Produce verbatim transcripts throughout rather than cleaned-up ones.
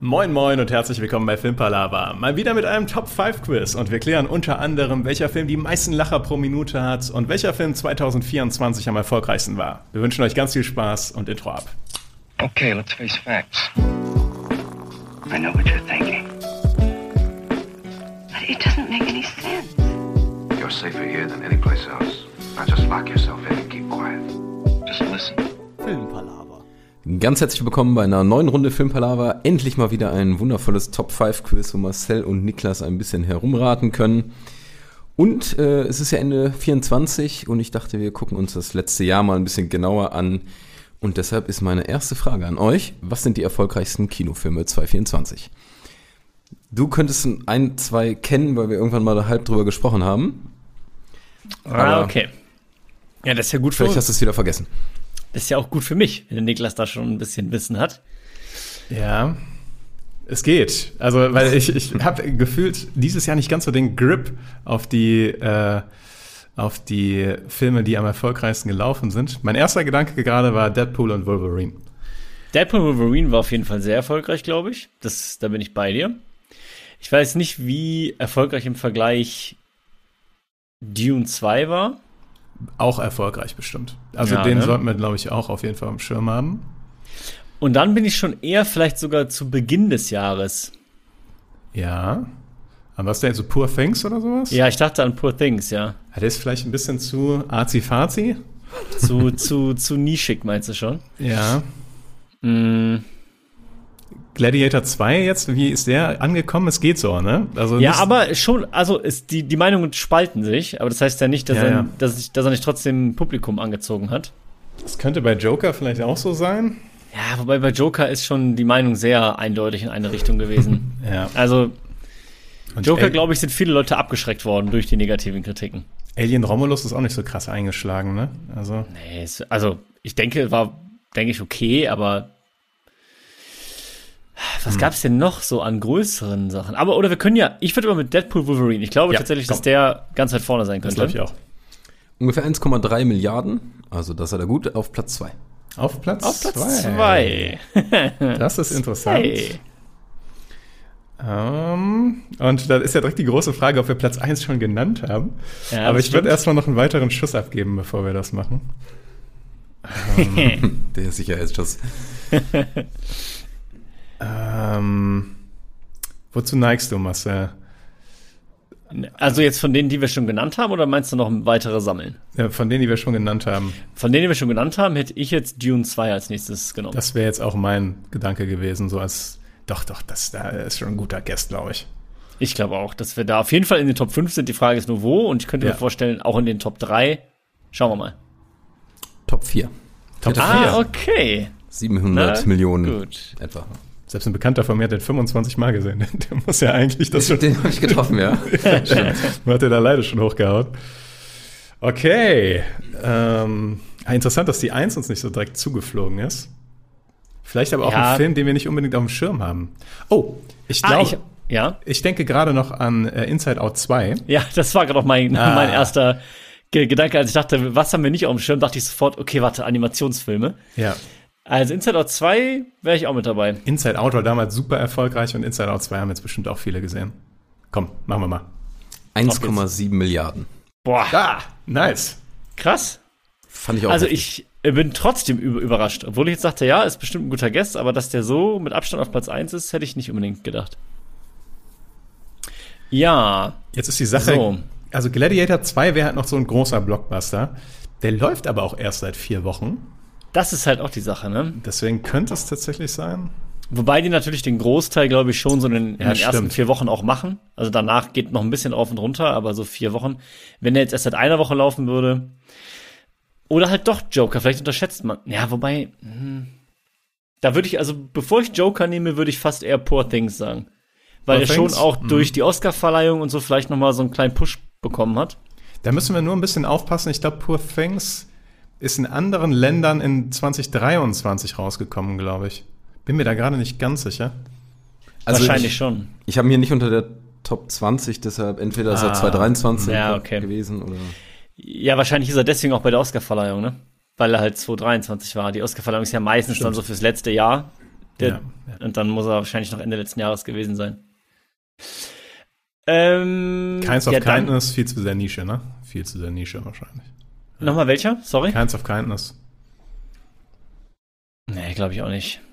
Moin moin und herzlich willkommen bei Filmpalava. Mal wieder mit einem Top fünf Quiz und wir klären unter anderem, welcher Film die meisten Lacher pro Minute hat und welcher Film zwanzig vierundzwanzig am erfolgreichsten war. Wir wünschen euch ganz viel Spaß und Intro ab. Okay, let's face facts. I know what you're thinking. But it doesn't make any sense. You're safer here than any place else. Now just lock yourself in and keep quiet. Just listen. Filmpalava. Ganz herzlich willkommen bei einer neuen Runde Filmpalava. Endlich mal wieder ein wundervolles Top fünf Quiz, wo Marcel und Niklas ein bisschen herumraten können. Und äh, es ist ja Ende vierundzwanzig und ich dachte, wir gucken uns das letzte Jahr mal ein bisschen genauer an. Und deshalb ist meine erste Frage an euch: Was sind die erfolgreichsten Kinofilme zwanzig vierundzwanzig? Du könntest ein, zwei kennen, weil wir irgendwann mal halb drüber gesprochen haben. Ah, okay. Ja, das ist ja gut für Vielleicht uns. hast du es wieder vergessen. Das ist ja auch gut für mich, wenn der Niklas da schon ein bisschen Wissen hat. Ja, es geht. Also, weil ich, ich habe gefühlt dieses Jahr nicht ganz so den Grip auf die, äh, auf die Filme, die am erfolgreichsten gelaufen sind. Mein erster Gedanke gerade war Deadpool und Wolverine. Deadpool und Wolverine war auf jeden Fall sehr erfolgreich, glaube ich. Das, da bin ich bei dir. Ich weiß nicht, wie erfolgreich im Vergleich Dune zwei war. Auch erfolgreich bestimmt. Also Ja, den ne? sollten wir, glaube ich, auch auf jeden Fall am Schirm haben. Und dann bin ich schon eher vielleicht sogar zu Beginn des Jahres. Ja. Aber was denn, so Poor Things oder sowas? Ja, ich dachte an Poor Things, ja. Ja, der ist vielleicht ein bisschen zu arzi-fazi. Zu, zu, zu nischig, meinst du schon? Ja. Mm. Gladiator zwei jetzt, wie ist der angekommen? Es geht so, ne? Also Ja, nicht- aber schon, also ist die, die Meinungen spalten sich, aber das heißt ja nicht, dass, Ja, er, ja. Dass, dass er nicht trotzdem ein Publikum angezogen hat. Das könnte bei Joker vielleicht auch so sein. Ja, wobei bei Joker ist schon die Meinung sehr eindeutig in eine Richtung gewesen. Ja. Also Und Joker, Al- glaube ich, sind viele Leute abgeschreckt worden durch die negativen Kritiken. Alien Romulus ist auch nicht so krass eingeschlagen, ne? Also Nee, es, also ich denke, war, denke ich, okay, aber was gab's denn noch so an größeren Sachen? Aber, oder wir können ja, ich würde mal mit Deadpool Wolverine, ich glaube Ja, tatsächlich, komm. dass der ganz weit vorne sein das könnte. glaube ich auch. Ungefähr eins Komma drei Milliarden, also das hat er gut, auf Platz zwei. Auf Platz Auf Platz zwei. zwei. Das ist interessant. Hey. Ähm, und da ist ja direkt die große Frage, ob wir Platz eins schon genannt haben. Ja, Aber das ich würde stimmt. erstmal noch einen weiteren Schuss abgeben, bevor wir das machen. Der Sicherheitsschuss. Ähm, wozu neigst du, Marcel? Also jetzt von denen, die wir schon genannt haben, oder meinst du noch weitere sammeln? Ja, von denen, die wir schon genannt haben. Von denen, die wir schon genannt haben, hätte ich jetzt Dune zwei als nächstes genommen. Das wäre jetzt auch mein Gedanke gewesen, so als, doch, doch, das da ist schon ein guter Guest, glaube ich. Ich glaube auch, dass wir da auf jeden Fall in den Top fünf sind. Die Frage ist nur wo. Und ich könnte Ja. mir vorstellen, auch in den Top drei. Schauen wir mal. Top vier. Top Ah, okay. siebenhundert Na, Millionen gut. etwa. Selbst ein Bekannter von mir hat den fünfundzwanzig Mal gesehen. Der muss ja eigentlich das schon. Den habe ich getroffen, ja. Man hat den alleine schon hochgehauen. Okay. Ähm, interessant, dass die eins uns nicht so direkt zugeflogen ist. Vielleicht aber auch Ja. ein Film, den wir nicht unbedingt auf dem Schirm haben. Oh, ich Ah, glaube, ich, ich, ja, denke gerade noch an äh, Inside Out zwei. ja, das war gerade auch mein, Ah. mein erster Ge- Gedanke, als ich dachte, was haben wir nicht auf dem Schirm, dachte ich sofort, okay, warte, Animationsfilme. Ja. Also Inside Out zwei wäre ich auch mit dabei. Inside Out war damals super erfolgreich und Inside Out zwei haben jetzt bestimmt auch viele gesehen. Komm, machen wir mal. eins Komma sieben Milliarden. Boah, Ah, nice. krass. Fand ich auch Also heftig. ich bin trotzdem über- überrascht. Obwohl ich jetzt dachte, ja, ist bestimmt ein guter Guest, aber dass der so mit Abstand auf Platz eins ist, hätte ich nicht unbedingt gedacht. Ja, Jetzt ist die Sache, So. also Gladiator zwei wäre halt noch so ein großer Blockbuster. Der läuft aber auch erst seit vier Wochen. das ist halt auch die Sache, ne? Deswegen könnte es tatsächlich sein. Wobei die natürlich den Großteil, glaube ich, schon so in den, in Ja, den ersten stimmt. vier Wochen auch machen. Also danach geht noch ein bisschen rauf und runter, aber so vier Wochen. Wenn der jetzt erst seit einer Woche laufen würde. Oder halt doch Joker, vielleicht unterschätzt man. Ja, wobei, hm, da würde ich, also bevor ich Joker nehme, würde ich fast eher Poor Things sagen. Weil Poor er schon Things? auch Mhm. durch die Oscar-Verleihung und so vielleicht noch mal so einen kleinen Push bekommen hat. Da müssen wir nur ein bisschen aufpassen. Ich glaube, Poor Things ist in anderen Ländern in zwanzig dreiundzwanzig rausgekommen, glaube ich. Bin mir da gerade nicht ganz sicher. Also Wahrscheinlich ich, schon. Ich habe ihn hier nicht unter der Top zwanzig, deshalb entweder ist er Ah. zwanzig dreiundzwanzig Ja, okay. gewesen oder. Ja, wahrscheinlich ist er deswegen auch bei der Oscar-Verleihung, ne? Weil er halt zwanzig dreiundzwanzig war. Die Oscar-Verleihung ist ja meistens Stimmt. dann so fürs letzte Jahr. Der, Ja, ja. Und dann muss er wahrscheinlich noch Ende letzten Jahres gewesen sein. Ähm, Kinds of ja, dann- Kindness, viel zu sehr Nische, ne? Viel zu sehr Nische wahrscheinlich. Nochmal welcher? Sorry? Kinds of Kindness. Nee, glaube ich auch nicht.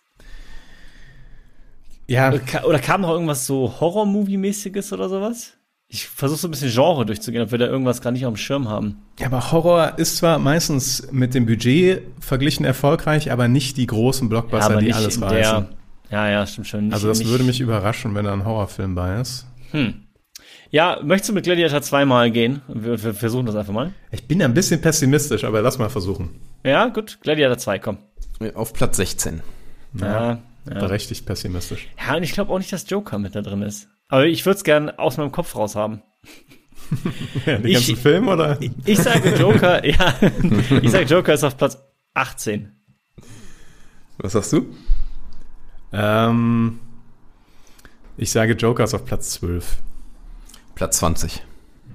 Ja, Oder ka- Oder kam noch irgendwas so Horror-Movie-mäßiges oder sowas? Ich versuche so ein bisschen Genre durchzugehen, ob wir da irgendwas gar nicht auf dem Schirm haben. ja, aber Horror ist zwar meistens mit dem Budget verglichen erfolgreich, aber nicht die großen Blockbuster, aber die nicht alles in reißen. der. Ja, ja, stimmt schon. Nicht, Also das nicht, würde mich überraschen, wenn da ein Horrorfilm bei ist. Hm. Ja, möchtest du mit Gladiator zwei mal gehen? Wir, wir versuchen das einfach mal. Ich bin ein bisschen pessimistisch, aber lass mal versuchen. Ja, gut. Gladiator zwei, komm. Auf Platz sechzehn. Ja, ja. Berechtigt pessimistisch. Ja, und ich glaube auch nicht, dass Joker mit da drin ist. Aber ich würde es gerne aus meinem Kopf raus haben. Ja, den Ich- ganzen Film, oder? Ich sage Joker, ja. Ich sage Joker ist auf Platz achtzehn. Was sagst du? Ähm, ich sage Joker ist auf Platz zwölf. Platz zwanzig.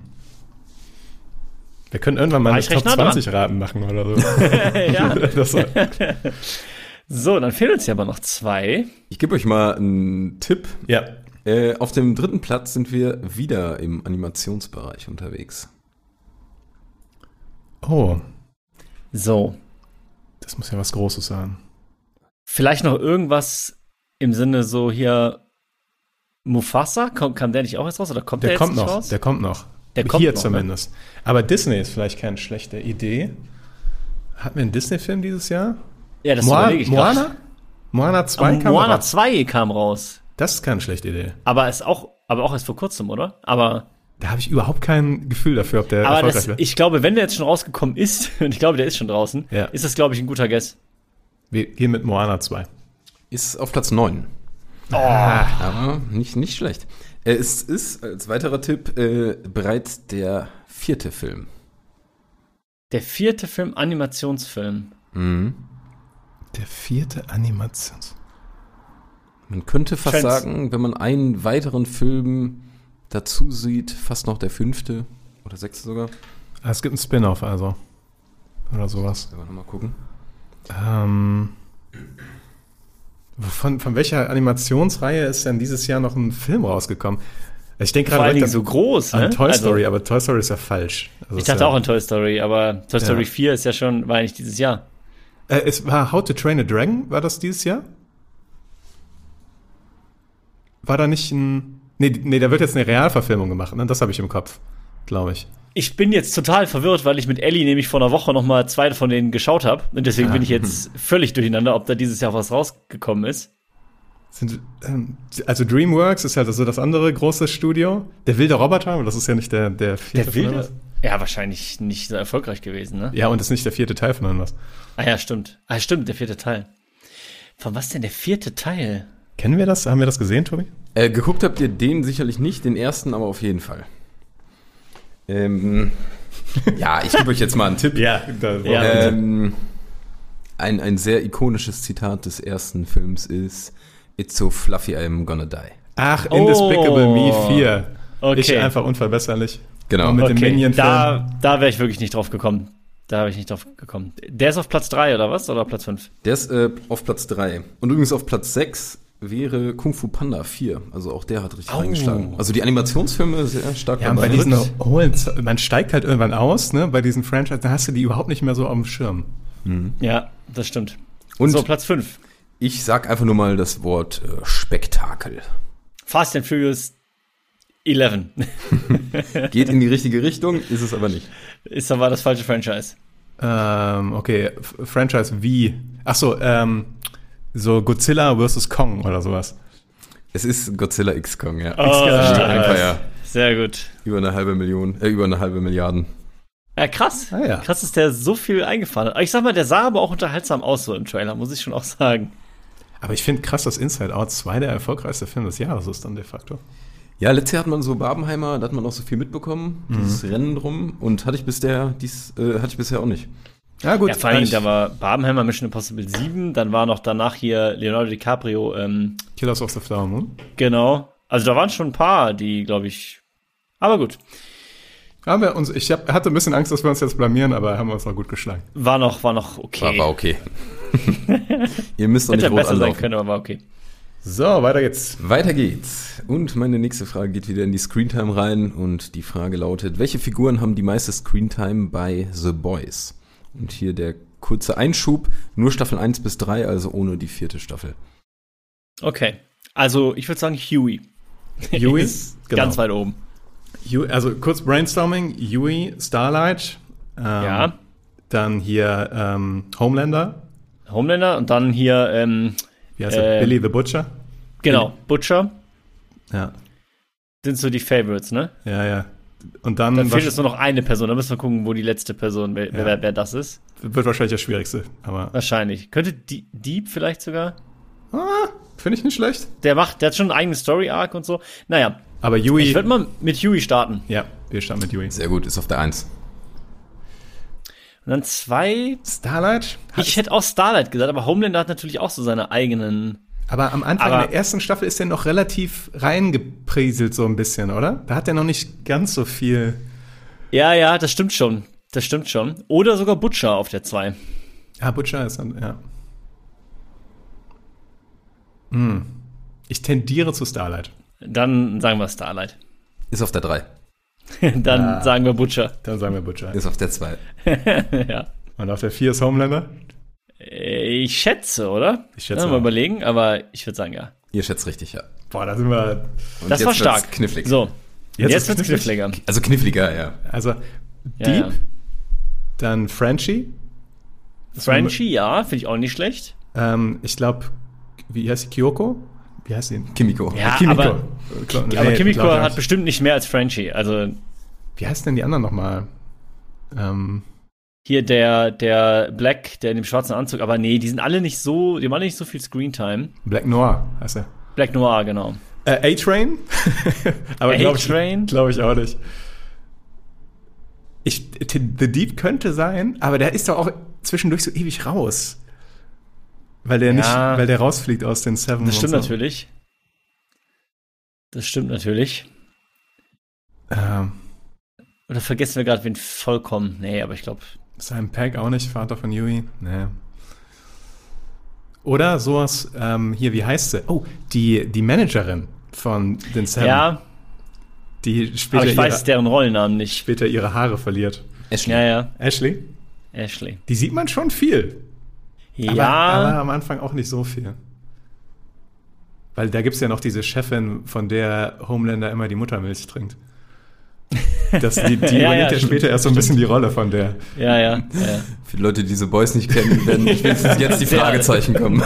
Wir können irgendwann mal War eine ich recht Top nah dran. zwanzig Raten machen oder so. Ja. Das war, So, dann fehlen uns ja aber noch zwei. Ich gebe euch mal einen Tipp. ja. Äh, auf dem dritten Platz sind wir wieder im Animationsbereich unterwegs. Oh, So. das muss ja was Großes sein. Vielleicht noch irgendwas im Sinne so hier Mufasa? Kam, kam der nicht auch jetzt raus? Oder kommt der, Der jetzt kommt nicht noch, raus? der kommt noch. Der kommt Hier noch, zumindest. Aber Disney ist vielleicht keine schlechte Idee. Hatten wir einen Disney-Film dieses Jahr? Ja, das Moa- überlege ich grad. Moana? Moana zwei Aber kam Moana raus. zwei kam raus. Das ist keine schlechte Idee. Aber ist auch, aber auch erst vor kurzem, oder? Aber, Da habe ich überhaupt kein Gefühl dafür, ob der aber erfolgreich das, wird. ich glaube, wenn der jetzt schon rausgekommen ist, und ich glaube, der ist schon draußen, Ja. ist das, glaube ich, ein guter Guess. Wir gehen mit Moana zwei. Ist auf Platz neun. Oh. Aber nicht, nicht schlecht. Äh, es ist als weiterer Tipp äh, bereits der vierte Film. Der vierte Film, Animationsfilm. Mhm. Der vierte Animations... Man könnte fast Trends. sagen, wenn man einen weiteren Film dazu sieht, fast noch der fünfte oder sechste sogar. Ah, es gibt einen Spin-off also. Oder sowas. Sollen wir nochmal gucken? Ähm, von, von welcher Animationsreihe ist denn dieses Jahr noch ein Film rausgekommen? Ich denke Vor gerade allen Dingen direkt so groß, an ne? Toy Also, Story, aber Toy Story ist ja falsch. Also ich ist dachte ja, auch an Toy Story, aber Toy Story Ja. vier ist ja schon, war nicht dieses Jahr. Äh, es war How to Train a Dragon, war das dieses Jahr? War da nicht ein... Nee, nee, da wird jetzt eine Realverfilmung gemacht, ne? Das habe ich im Kopf, glaube ich. Ich bin jetzt total verwirrt, weil ich mit Ellie nämlich vor einer Woche noch mal zwei von denen geschaut habe. Und deswegen Ah. bin ich jetzt völlig durcheinander, ob da dieses Jahr was rausgekommen ist. Sind, ähm, also DreamWorks ist halt so das andere große Studio. Der wilde Roboter, aber das ist ja nicht der, der vierte von irgendwas. Ja, wahrscheinlich nicht so erfolgreich gewesen, ne? Ja, und das ist nicht der vierte Teil von irgendwas. Ah ja, stimmt. Ah, stimmt, der vierte Teil. Von was denn der vierte Teil? Kennen wir das? Haben wir das gesehen, Tobi? Äh, geguckt habt ihr den sicherlich nicht, den ersten aber auf jeden Fall. Ähm, ja, ich gebe euch jetzt mal einen Tipp. Ja, da Ja. Ähm, ein, ein sehr ikonisches Zitat des ersten Films ist It's so fluffy I'm gonna die. Ach, Indespicable Oh. Me vier. Okay. Ich einfach unverbesserlich. Genau. Und mit dem Okay, Minion-Film. da, da wäre ich wirklich nicht drauf gekommen. Da habe ich nicht drauf gekommen. Der ist auf Platz drei oder was? Oder Platz fünf? Der ist äh, auf Platz drei. Und übrigens auf Platz sechs wäre Kung Fu Panda vier. Also auch der hat richtig Au. eingeschlagen. Also die Animationsfilme sehr stark Ja, und bei dabei. diesen hohen, man steigt halt irgendwann aus, ne, bei diesen Franchise, da hast du die überhaupt nicht mehr so auf dem Schirm. Ja, das stimmt. Und so, Platz fünf. ich sag einfach nur mal das Wort äh, Spektakel. Fast and Furious elf. Geht in die richtige Richtung, ist es aber nicht. Ist aber das falsche Franchise. Ähm, okay, F Franchise wie? Ach so, ähm, so Godzilla versus Kong oder sowas. Es ist Godzilla X Kong, ja. Oh, X stark. Empire. Sehr gut. Über eine halbe Million, äh, über eine halbe Milliarden. Ja, krass. Ah, ja. Krass, dass der so viel eingefahren hat. Aber ich sag mal, der sah aber auch unterhaltsam aus so im Trailer, muss ich schon auch sagen. Aber ich finde krass, dass Inside Out zwei der erfolgreichste Film des Jahres ist dann de facto. Ja, letztes Jahr hat man so Barbenheimer, da hat man auch so viel mitbekommen, dieses Rennen drum. Und hatte ich bisher, dies, äh, hatte ich bisher auch nicht. Ja, gut. Ja, vor allem, ich- da war Barbenheimer Mission Impossible sieben, dann war noch danach hier Leonardo DiCaprio, ähm, Killers of the Flower Moon. genau. Also da waren schon ein paar, die, glaube ich, aber gut, Haben wir uns, ich hab, hatte ein bisschen Angst, dass wir uns jetzt blamieren, aber haben wir uns noch gut geschlagen. war noch, war noch okay. War, war okay. Ihr müsst doch nicht Hätte rot besser sein anlaufen. können, aber war okay. So, weiter geht's. Weiter geht's. Und meine nächste Frage geht wieder in die Screentime rein. Und die Frage lautet, welche Figuren haben die meiste Screentime bei The Boys? Und hier der kurze Einschub, nur Staffel eins bis drei, also ohne die vierte Staffel. Okay, also ich würde sagen Huey. Huey, ist genau. ganz weit oben. Huey, also kurz Brainstorming. Huey, Starlight. Ähm, Ja. Dann hier ähm, Homelander. Homelander und dann hier, ähm, Wie heißt er? Äh, Billy the Butcher. genau, Butcher Ja, sind so die Favorites, ne? ja, ja. Und dann Dann fehlt wasch- es nur noch eine Person, da müssen wir gucken, wo die letzte Person, wer, Ja. wer, wer das ist. wird wahrscheinlich das Schwierigste. Aber Wahrscheinlich. Könnte Die- Deep vielleicht sogar? ah, finde ich nicht schlecht. Der macht, der hat schon einen eigenen Story-Arc und so. Naja, Aber Huey. ich würde mal mit Huey starten. ja, wir starten mit Huey. Sehr gut, ist auf der eins. Und dann zwei. Starlight. Ich hätte auch Starlight gesagt, aber Homelander hat natürlich auch so seine eigenen. Aber am Anfang Aber- der ersten Staffel ist er noch relativ reingeprieselt so ein bisschen, oder? Da hat er noch nicht ganz so viel. Ja, ja, das stimmt schon. Das stimmt schon. Oder sogar Butcher auf der zwei. Ah, Butcher ist dann, ja. Hm. Ich tendiere zu Starlight. Dann sagen wir Starlight. Ist auf der drei. Dann Ja. sagen wir Butcher. Dann sagen wir Butcher. Ist auf der zwei. Ja. Und auf der vier ist Homelander. Ich schätze, oder? Ich schätze Ja, mal auch. überlegen, aber ich würde sagen, ja. Ihr schätzt richtig, ja. Boah, da sind wir. Und Das jetzt war wird's stark. Knifflig. So, Jetzt jetzt, ist wird's knifflig. kniffliger. Also kniffliger, ja. Also, Ja, Deep, ja. dann Frenchie. Frenchie, ja, finde ich auch nicht schlecht. Ähm, ich glaube, wie heißt sie? Kyoko? Wie heißt sie? Kimiko. Ja, Kimiko. aber, Klar, nee, aber Kimiko glaub ich hat nicht. bestimmt nicht mehr als Frenchie. Also Wie heißt denn die anderen nochmal? Ähm, hier der, der Black, der in dem schwarzen Anzug, aber nee, die sind alle nicht so, die haben alle nicht so viel Screentime. Black Noir heißt er. Black Noir, genau. Äh, A-Train? aber glaube ich, A-Train? glaub ich auch nicht. Ich, The Deep könnte sein, aber der ist doch auch zwischendurch so ewig raus. Weil der Ja. nicht, weil der rausfliegt aus den Seven. Das stimmt und so. natürlich. Das stimmt natürlich. Ähm, Oder vergessen wir gerade wen vollkommen? Nee, aber ich glaube. Simon Pegg auch nicht, Vater von Huey. Nee. Oder sowas, ähm, hier, wie heißt sie? Oh, die, die Managerin von den Seven. Ja, Die aber später, ich weiß ihre, deren Rollennamen nicht. später ihre Haare verliert. Ashley. Ja, ja. Ashley? Ashley. Die sieht man schon viel. Ja. Aber, aber am Anfang auch nicht so viel. Weil da gibt es ja noch diese Chefin, von der Homelander immer die Muttermilch trinkt. Das, die die Ja, übernimmt ja, ja stimmt, später erst so ein bisschen die Rolle von der. Ja, ja, ja. Für die Leute, die diese Boys nicht kennen, werden spätestens jetzt die Sehr- Fragezeichen kommen.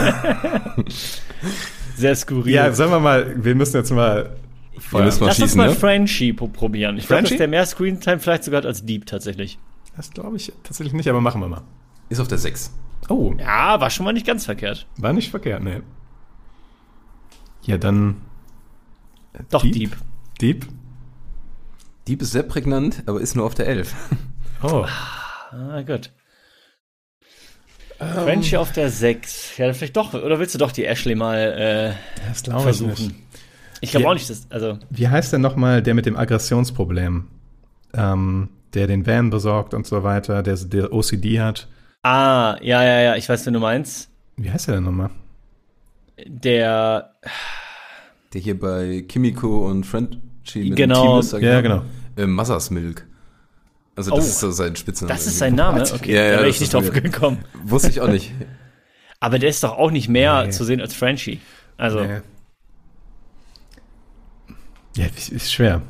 Sehr skurril. Ja, sagen wir mal, wir müssen jetzt mal. Wir müssen mal Lass uns schießen, mal ne? Frenchie po- probieren. Ich glaube, dass Frenchie? der mehr Screentime vielleicht sogar hat als Deep tatsächlich. Das glaube ich tatsächlich nicht, aber machen wir mal. Ist auf der sechs. Oh, Ja, war schon mal nicht ganz verkehrt. war nicht verkehrt, ne. Ja, dann. Doch, Deep? Deep. Deep? Deep ist sehr prägnant, aber ist nur auf der elf. Oh. Ah, gut. Frenchie auf der sechs. Ja, vielleicht doch. Oder willst du doch die Ashley mal äh, Das glaube ich versuchen? nicht. Ich glaube Ja. auch nicht, dass. Also, Wie heißt denn nochmal der mit dem Aggressionsproblem? Ähm, der den Van besorgt und so weiter, der, der O C D hat. ah, ja, ja, ja, ich weiß, wen du meinst. Wie heißt der denn nochmal? Der. Der hier bei Kimiko und Frenchie mit Genau. dem Team ist. sag ich Ja, mal. genau. Äh, Mothers Milk. Also das Oh. ist so sein Spitzname. Das ist irgendwie. sein Name? What? Okay, Ja, ja, da wäre das ich nicht ist drauf weird. gekommen. Wusste ich auch nicht. Aber der ist doch auch nicht mehr Nee. zu sehen als Frenchie. Also, Nee. Ja, ist schwer.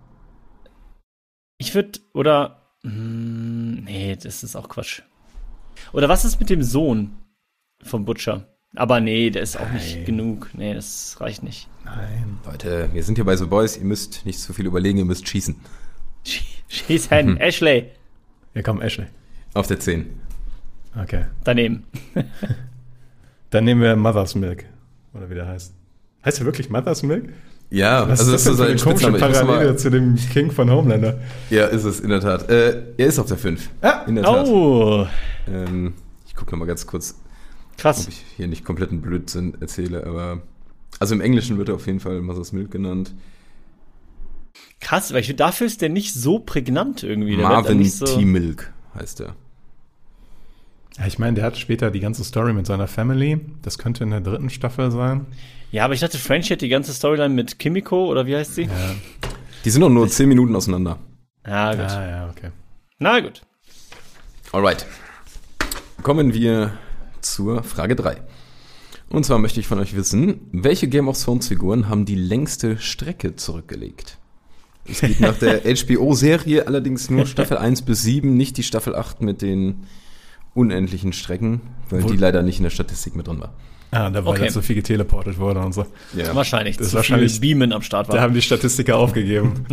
ich würde. Oder. Hm, nee, das ist auch Quatsch. Oder was ist mit dem Sohn vom Butcher? Aber nee, der ist auch nicht Nein. genug. Nee, das reicht nicht. Nein. Leute, wir sind hier bei The Boys. Ihr müsst nicht zu viel überlegen, ihr müsst schießen. Sch- Schieß hin, Ashley. Ja, komm, Ashley. Auf der zehn. Okay. Daneben. Dann nehmen wir Mother's Milk. Oder wie der heißt. Heißt er wirklich Mother's Milk? Ja, Was also ist das denn für eine komische Ich muss Parallele mal, zu dem King von Homelander? ja, ist es, in der Tat. Äh, er ist auf der fünf. Ah, in der Tat. Oh, Ähm, ich gucke noch mal ganz kurz, ob krass. ich hier nicht kompletten Blödsinn erzähle, aber also im Englischen wird er auf jeden Fall Mother's Milk genannt. Krass, weil ich, dafür ist der nicht so prägnant irgendwie. Der wird dann Marvin nicht so, T. Milk heißt er. Ja, ich meine, der hat später die ganze Story mit seiner Family. Das könnte in der dritten Staffel sein. Ja, aber ich dachte, Frenchie hat die ganze Storyline mit Kimiko, oder wie heißt sie? Ja. Die sind doch nur zehn Minuten auseinander. Ja, gut. Ah, ja, okay. Na gut. Alright. Kommen wir zur Frage drei. Und zwar möchte ich von euch wissen, welche Game of Thrones Figuren haben die längste Strecke zurückgelegt? Es geht nach der H B O-Serie allerdings nur Staffel eins bis sieben, nicht die Staffel acht mit den unendlichen Strecken, weil Wo- die leider nicht in der Statistik mit drin war. Ah, da war Okay. jetzt so viel geteleportet wurde und so. Ja. Wahrscheinlich. Das zu ist wahrscheinlich- viel Beamen am Start Da war. haben die Statistiker aufgegeben.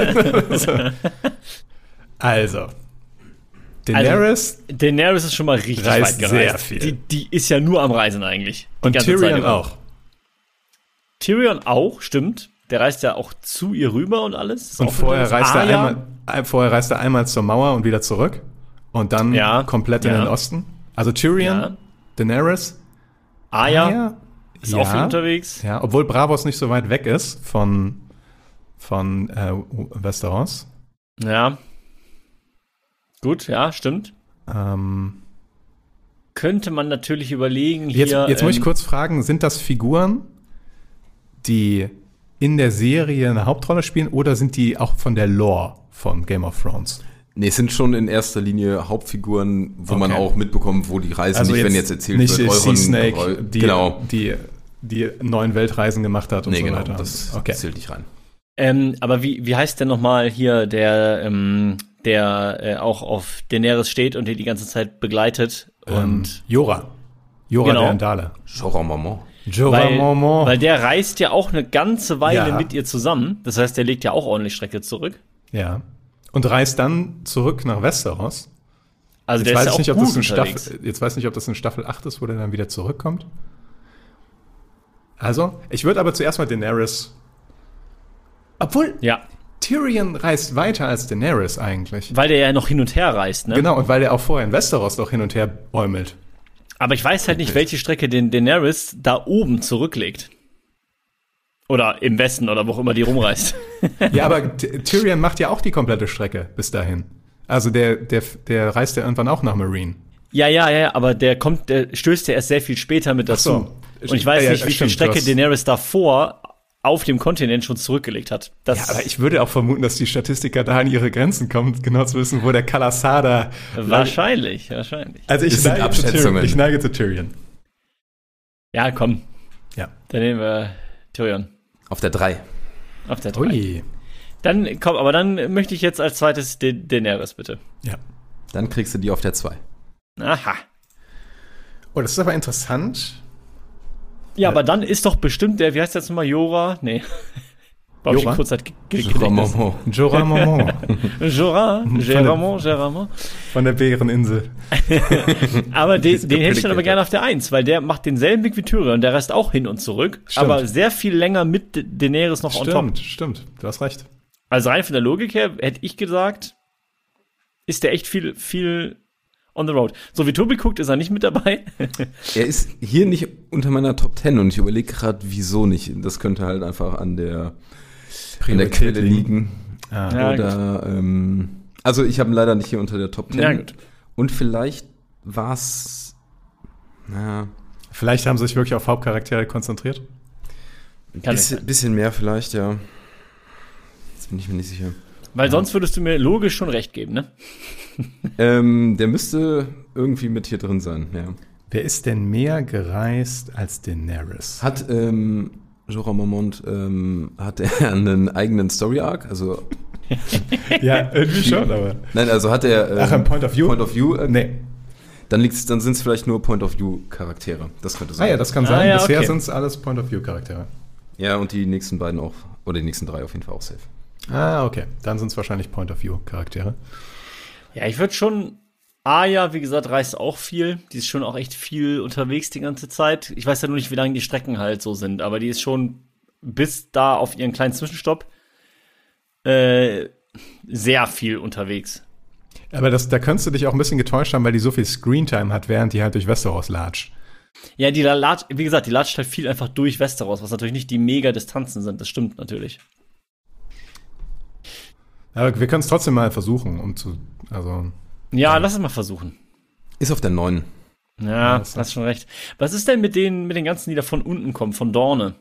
Also. Daenerys Daenerys ist schon mal richtig Reist weit sehr gereist. viel. Die, die ist ja nur am Reisen eigentlich. Die und ganze Zeit Tyrion über. auch. Tyrion auch, stimmt. Der reist ja auch zu ihr rüber und alles. Ist Und auch vorher interessant. reist, er Arya, einmal, äh, vorher reist er einmal zur Mauer und wieder zurück. Und dann Ja, komplett in ja. den Osten. Also Tyrion, Ja. Daenerys, Arya Arya, ist ja, auch viel unterwegs. Ja, obwohl Bravos nicht so weit weg ist von, von äh, Westeros. Ja. Gut, ja, stimmt. Ähm, Könnte man natürlich überlegen hier. jetzt jetzt muss ich ähm, kurz fragen, sind das Figuren, die in der Serie eine Hauptrolle spielen oder sind die auch von der Lore von Game of Thrones? Nee, es sind schon in erster Linie Hauptfiguren, wo man Okay. auch mitbekommt, wo die reisen, nicht wenn jetzt erzählt nicht wird, Sea Euron, Snake, Roll- die, genau. die die neuen Weltreisen gemacht hat und Nee, so genau, weiter. das okay. zählt nicht rein. Ähm, aber wie, wie heißt denn nochmal hier der, ähm, der äh, auch auf Daenerys steht und die die ganze Zeit begleitet? Und Und Jora. Jora Genau. der Andale. Jorah Mormont. Jora weil, Mormont. weil der reist ja auch eine ganze Weile Ja. mit ihr zusammen. Das heißt, der legt ja auch ordentlich Strecke zurück. Ja. Und reist dann zurück nach Westeros. Also Jetzt der weiß ist ja ich auch nicht, ob gut das in unterwegs. Staffel, jetzt weiß ich nicht, ob das in Staffel acht ist, wo der dann wieder zurückkommt. Also, ich würde aber zuerst mal Daenerys. Obwohl, Ja, Tyrion reist weiter als Daenerys eigentlich. weil der ja noch hin und her reist, ne? Genau, und weil der auch vorher in Westeros doch hin und her bäumelt. Aber ich weiß halt nicht, welche Strecke den Daenerys da oben zurücklegt. Oder im Westen oder wo auch immer die rumreist. Ja, aber T- Tyrion macht ja auch die komplette Strecke bis dahin. Also der, der, der reist ja irgendwann auch nach Marine. Ja, ja, ja, aber der kommt, der stößt ja erst sehr viel später mit dazu. so. Und ich weiß Ja, ja, nicht, wie viel stimmt, Strecke du hast- Daenerys davor auf dem Kontinent schon zurückgelegt hat. Das Ja, aber ich würde auch vermuten, dass die Statistiker da an ihre Grenzen kommen, genau zu wissen, wo der Kalasada. wahrscheinlich, wahrscheinlich. Also ich Das sind neige, zu Tyrion, Abschätzungen. ich neige zu Tyrion. Ja, komm, Ja. dann nehmen wir Tyrion Auf der drei. auf der drei. Ui. Dann komm, aber dann möchte ich jetzt als zweites Da- Daenerys bitte. Ja. Dann kriegst du die auf der zwei. Aha. Oh, das ist aber interessant. Ja, aber dann ist doch bestimmt der, wie heißt der jetzt nochmal, Jora? Nee. War ich Jora? kurz halt ge- ge- Jorah Gedächtnis. Mormont. Jorah Mormont Jora, Geramont, Geramont. von der Bäreninsel. Aber den, Diese den hätte ich dann aber Predicate. gerne auf der eins, weil der macht denselben Weg wie Tyrion, der reist auch hin und zurück, Stimmt. aber sehr viel länger mit Da- Daenerys noch on top. Stimmt, stimmt. Du hast recht. Also rein von der Logik her hätte ich gesagt, ist der echt viel, viel on the road. So wie Tobi guckt, ist er nicht mit dabei. Er ist hier nicht unter meiner Top zehn und ich überlege gerade, wieso nicht. Das könnte halt einfach an der, an der Priorität Quelle liegen. liegen. Ah. Ja, Oder, ähm, also ich habe ihn leider nicht hier unter der Top zehn. Ja, gut. Und vielleicht war es, na, Vielleicht haben sie sich wirklich auf Hauptcharaktere konzentriert. ein Kann bisschen, bisschen mehr vielleicht, ja. Jetzt bin ich mir nicht sicher. Weil sonst würdest du mir logisch schon recht geben, ne? Ähm, der müsste irgendwie mit hier drin sein, ja. Wer ist denn mehr gereist als Daenerys? Hat, ähm, Jorah Mormont, ähm, hat er einen eigenen Story-Arc? Also, Ja, irgendwie schon, aber. nein, also hat er, ähm, Ach, ein Point of View? Point of View, äh, Nee. Dann liegt's, dann sind es vielleicht nur Point-of-View-Charaktere. Das könnte sein. Ah ja, das kann Ah, sein. ja, Bisher okay. sind es alles Point-of-View-Charaktere. Ja, und die nächsten beiden auch, oder die nächsten drei auf jeden Fall auch safe. Ah, okay. Dann sind es wahrscheinlich Point-of-View-Charaktere. Ja, ich würde schon. Arya, wie gesagt, reist auch viel. Die ist schon auch echt viel unterwegs die ganze Zeit. Ich weiß ja nur nicht, wie lange die Strecken halt so sind, aber die ist schon bis da auf ihren kleinen Zwischenstopp äh, sehr viel unterwegs. Aber das, da könntest du dich auch ein bisschen getäuscht haben, weil die so viel Screentime hat, während die halt durch Westeros latscht. Ja, die latscht, wie gesagt, die latscht halt viel einfach durch Westeros, was natürlich nicht die Mega-Distanzen sind. Das stimmt natürlich. Aber wir können es trotzdem mal versuchen, um zu. Also. Ja, lass es mal versuchen. Ist auf der neun. Ja, ja hast schon recht. Was ist denn mit den, mit den ganzen, die da von unten kommen, von Dorne?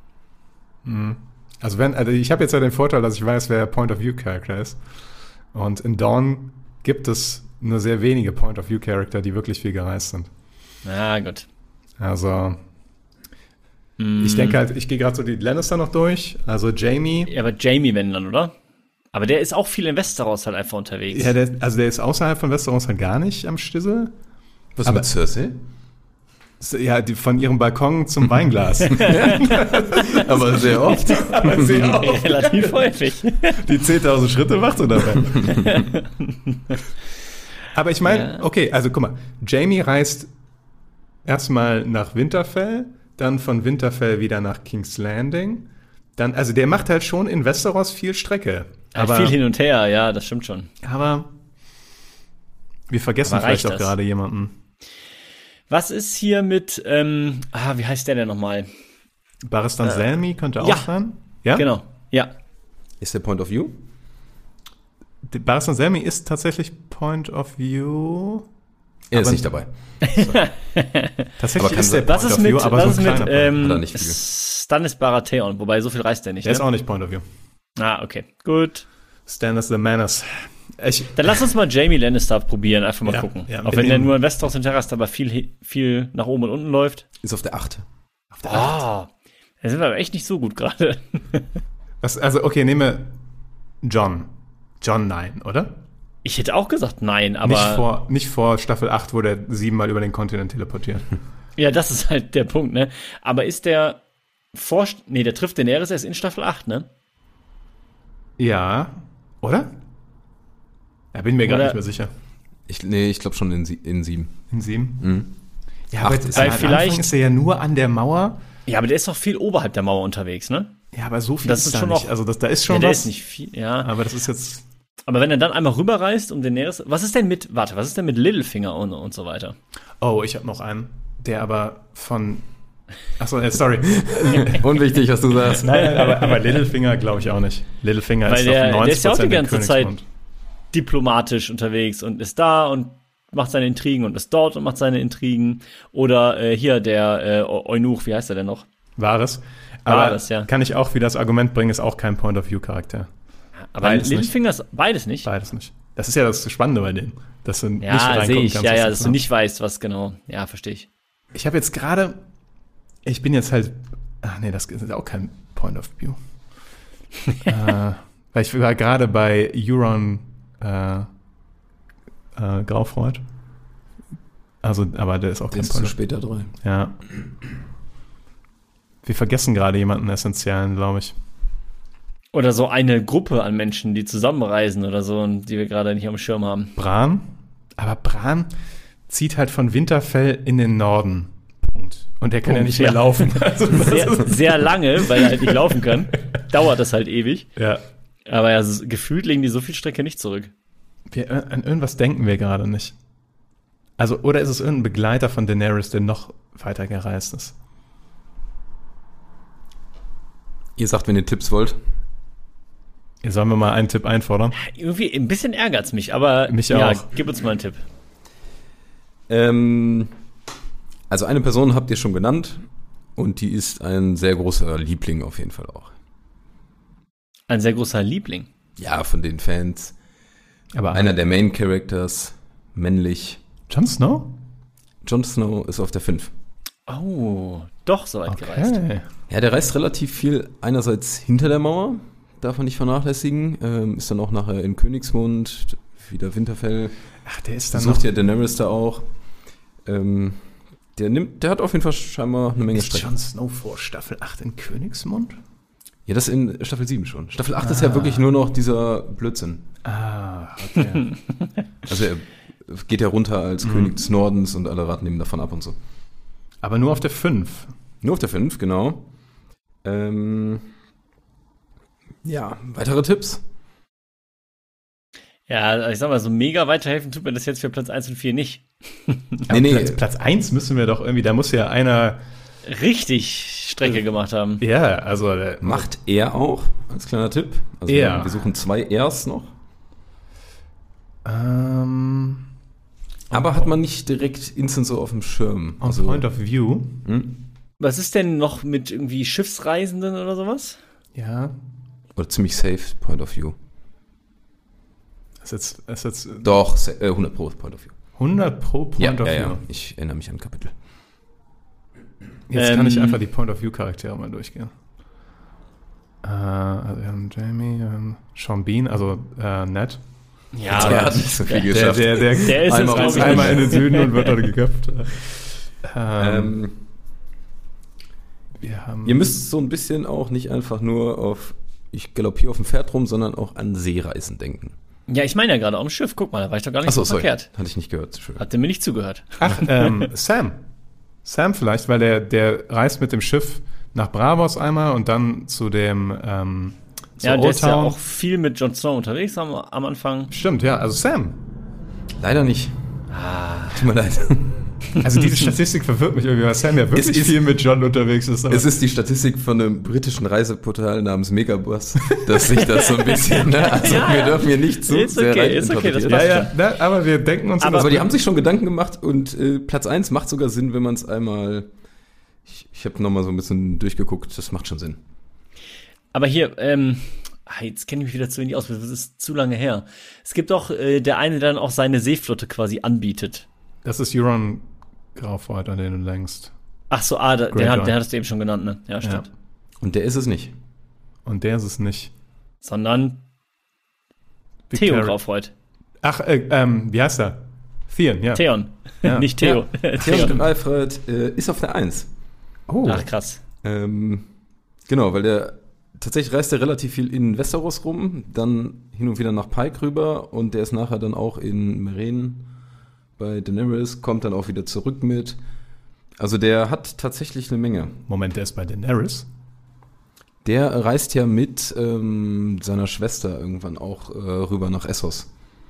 Also wenn, also ich habe jetzt ja den Vorteil, dass ich weiß, wer Point-of-View-Charakter ist. Und in Dawn gibt es nur sehr wenige Point-of-View-Charakter, die wirklich viel gereist sind. Ja, gut. Also Mm. ich denke halt, ich gehe gerade so die Lannister noch durch. Also Jaime. Ja, aber Jaime, wenn dann, oder? Aber der ist auch viel in Westeros halt einfach unterwegs. Ja, der, also der ist außerhalb von Westeros halt gar nicht am Stissel. Was Aber- mit Cersei? Ja, die, von ihrem Balkon zum Weinglas. Aber sehr oft. Aber sie auch. Relativ häufig. Die zehntausend Schritte macht sie dabei. Aber ich meine, Ja. okay, also guck mal, Jaime reist erstmal nach Winterfell, dann von Winterfell wieder nach King's Landing. Dann, also der macht halt schon in Westeros viel Strecke. Halt Aber, viel hin und her, ja, das stimmt schon. aber wir vergessen Aber reicht vielleicht auch das? gerade jemanden. Was ist hier mit, ähm, ah, wie heißt der denn nochmal? Barristan Selmy könnte auch ja. sein. Ja, Genau, ja. Ist der Point of View? Die- Barristan Selmy ist tatsächlich Point of View. Er ist Aber- nicht dabei. Tatsächlich Aber kann ist der sein- Was Point ist of View, mit, aber was so ist ein mit kleiner Point. ähm, Hat er nicht viel. Stannis Baratheon? Wobei, so viel reißt der nicht, Der ist ne? auch nicht Point of View. Ah, okay, gut. Stannis the Menace. Ich, Dann lass uns mal Jaime Lannister probieren, einfach mal Ja, gucken. ja, Auch in wenn der dem- nur in Westeros hinterher ist, aber viel, viel nach oben und unten läuft. Ist auf der acht. Ah, da sind wir aber echt nicht so gut gerade. was, also, okay, nehme John. John nein, oder? Ich hätte auch gesagt nein, aber nicht, vor, nicht vor Staffel acht, wo der siebenmal über den Kontinent teleportiert. ja, das ist halt der Punkt, ne? Aber ist der vor, nee, der trifft Daenerys erst in Staffel acht, ne? Ja, oder? Da bin ich mir gar Oder- nicht mehr sicher. Ich, nee, ich glaube schon in, sie, in sieben. In sieben? Mhm. Ja, Acht aber ist- am Weil vielleicht- Anfang ist er ja nur an der Mauer. Ja, aber der ist doch viel oberhalb der Mauer unterwegs, ne? Ja, aber so viel Das ist, ist da schon nicht. noch- Also das, da ist schon Ja, der was. ist nicht viel, ja. Aber das ist jetzt... Aber wenn er dann einmal rüberreist um Daenerys, was ist denn mit, warte, was ist denn mit Littlefinger und, und so weiter? Oh, ich habe noch einen, der aber von... Achso, äh, sorry. Unwichtig, was du sagst. Nein, nein, aber, aber Littlefinger glaube ich auch nicht. Littlefinger Weil ist der- doch der neunzig ist ja auch die Prozent ganze der Zeit- Königsmund. Diplomatisch unterwegs und ist da und macht seine Intrigen und ist dort und macht seine Intrigen. Oder äh, hier der äh, Eunuch, wie heißt er denn noch? Wahres. Aber Wahres, ja. kann ich auch wieder das Argument bringen, ist auch kein Point-of-View-Charakter. Aber Beides nicht. Littlefinger ist beides nicht. Beides nicht. Das ist ja das Spannende bei denen. Dass du nicht Ja, reingucken sehe ich. kannst, Ja, was ja, das dass ist. du nicht weißt, was genau. Ja, verstehe ich. Ich habe jetzt gerade, ich bin jetzt halt, ach nee, das ist auch kein Point of View. äh, weil ich war gerade bei Euron äh, äh, Graufreud. Also, aber der ist auch Der kein ist Point zu of View. später dran. Ja. Wir vergessen gerade jemanden Essentiellen, glaube ich. Oder so eine Gruppe an Menschen, die zusammenreisen oder so und die wir gerade nicht am Schirm haben. Bran. Aber Bran zieht halt von Winterfell in den Norden. Punkt. Und der kann ja Punkt, nicht mehr ja. laufen. Also das Sehr, ist- sehr lange, weil er halt nicht laufen kann. Dauert das halt ewig. ja. Aber ja, so- gefühlt legen die so viel Strecke nicht zurück. Wir, an irgendwas denken wir gerade nicht. Also, oder ist es irgendein Begleiter von Daenerys, der noch weiter gereist ist? Ihr sagt, wenn ihr Tipps wollt. Hier sollen wir mal einen Tipp einfordern? Irgendwie ein bisschen ärgert's mich, aber Mich ja, auch. gib uns mal einen Tipp. Ähm, also eine Person habt ihr schon genannt und die ist ein sehr großer Liebling auf jeden Fall auch. Ein sehr großer Liebling. Ja, von den Fans. Aber Einer der Main Characters, männlich. Jon Snow? Jon Snow ist auf der fünf. Oh, doch so weit gereist. Okay. Ja, der reist relativ viel einerseits hinter der Mauer, darf man nicht vernachlässigen, ähm, ist dann auch nachher in Königsmund, wieder Winterfell, Ach, der ist dann noch... sucht ja Daenerys da auch. Ähm, der nimmt, der hat auf jeden Fall scheinbar eine Menge Ist Strecke. Jon Snow vor Staffel acht in Königsmund? Ja, das in Staffel sieben schon. Staffel acht ist ja wirklich nur noch dieser Blödsinn. Ah, okay. Also er geht ja runter als König des Nordens und alle raten ihm davon ab und so. Aber nur auf der fünf. Nur auf der fünf, genau. Ähm, ja, weitere Tipps? Ja, ich sag mal, so mega weiterhelfen tut mir das jetzt für Platz eins und vier nicht. Aber nee. Platz, Platz eins müssen wir doch irgendwie, da muss ja einer... Richtig Strecke gemacht haben. Ja, also... Der, Macht er auch, als kleiner Tipp. Also Er. wir suchen zwei Ers noch. Ähm, Aber hat man nicht direkt instant so auf dem Schirm. On Point of View. Hm? Was ist denn noch mit irgendwie Schiffsreisenden oder sowas? Ja. Oder ziemlich safe Point of View. Ist jetzt, ist jetzt Doch, sa- äh, hundert Pro Point of View. hundert Pro Point Ja, of ja, View. ja. Ich erinnere mich an ein Kapitel. Jetzt Ähm, kann ich einfach die Point of View Charaktere mal durchgehen. Äh, also wir haben Jamie, wir haben Sean Bean, also äh, Ned. Ja, Der hat nicht so viel Der, geschafft. der, der, Der ist einmal, jetzt ist raus. einmal in den Süden und wird dort geköpft. Ähm, ähm, wir haben ihr müsst so ein bisschen auch nicht einfach nur auf, ich galoppiere auf dem Pferd rum, sondern auch an Seereisen denken. ja, ich meine ja gerade auf dem Schiff. Guck mal, da war ich doch gar nicht Achso, so sorry. verkehrt. Hatte ich nicht gehört. Schön. Hat der mir nicht zugehört. Ach, ähm, Sam. Sam vielleicht, weil der, der reist mit dem Schiff nach Bravos einmal und dann zu dem ähm, zu Ja, der Old ist ja Town. auch viel mit Jon Snow unterwegs am, am Anfang. Stimmt, ja, also Sam. Leider nicht. Ah. Tut mir leid. Also diese Statistik verwirrt mich irgendwie, weil Sam ja wirklich Es ist- viel mit John unterwegs ist. Aber Es ist die Statistik von einem britischen Reiseportal namens Megabus, dass sich das so ein bisschen, ne? Also Ja, wir ja. dürfen hier nicht zu Ist sehr okay, ist okay, das reininterpretieren. ja, passt ja, na, aber wir denken uns Aber- Aber die haben sich schon Gedanken gemacht und äh, Platz eins macht sogar Sinn, wenn man es einmal, ich, ich habe nochmal so ein bisschen durchgeguckt, das macht schon Sinn. Aber hier, ähm, ah, jetzt kenne ich mich wieder zu wenig aus, das ist zu lange her. Es gibt doch äh, der eine, der dann auch seine Seeflotte quasi anbietet. Das ist Euron Graufold, an den du denkst. Ach so, ah, der, Great der, hat, One. der hattest du eben schon genannt, ne? Ja, stimmt. Ja. Und der ist es nicht. Und der ist es nicht. Sondern Theo Victoria- Graufreud. Ach, äh, ähm, wie heißt er? Theon, ja. Theon. Ja. Nicht Theo. Theon Theon. Alfred äh, ist auf der eins. Oh, Ach, krass. Ähm, genau, weil der tatsächlich reist er relativ viel in Westeros rum, dann hin und wieder nach Pike rüber und der ist nachher dann auch in Meereen bei Daenerys, kommt dann auch wieder zurück mit. Also der hat tatsächlich eine Menge. Moment, der ist bei Daenerys. Der reist ja mit ähm, seiner Schwester irgendwann auch äh, rüber nach Essos.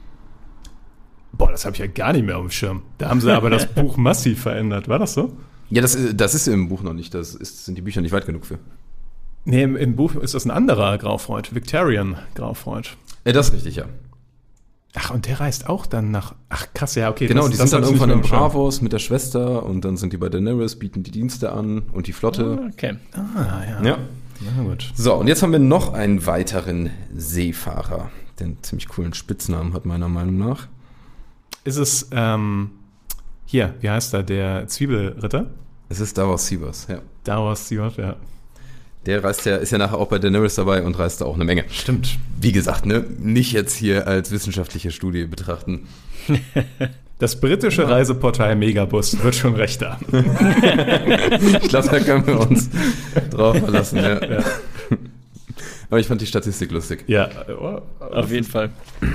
Boah, das habe ich ja gar nicht mehr auf dem Schirm. Da haben sie aber das Buch massiv verändert. War das so? Ja, das, ist- das ist im Buch noch nicht. Das ist, sind die Bücher nicht weit genug für. Nee, im, im Buch ist das ein anderer Graufreud. Victorian Graufreud. Äh, das ist richtig, ja. Ach, und der reist auch dann nach... Ach, krass, ja, okay. Genau, das, die das sind dann hatte ich irgendwann in nicht mehr auf dem Bravos mit der Schwester und dann sind die bei Daenerys, bieten die Dienste an und die Flotte. Okay. Schirm. Ah, ja. Ja. Na gut. So, und jetzt haben wir noch einen weiteren Seefahrer, der einen ziemlich coolen Spitznamen hat, meiner Meinung nach. Ist es, ähm, hier, wie heißt er, der Zwiebelritter? Es ist Davos Seavers, ja. Davos Seavers, ja. Der reist ja, ist ja nachher auch bei Daenerys dabei und reist da auch eine Menge. Stimmt. Wie gesagt, ne, nicht jetzt hier als wissenschaftliche Studie betrachten. Das britische Reiseportal Megabus wird schon recht haben. Ich glaube, da können wir uns drauf verlassen, ja. Ja. Aber ich fand die Statistik lustig. Ja, oh, Auf jeden Fall.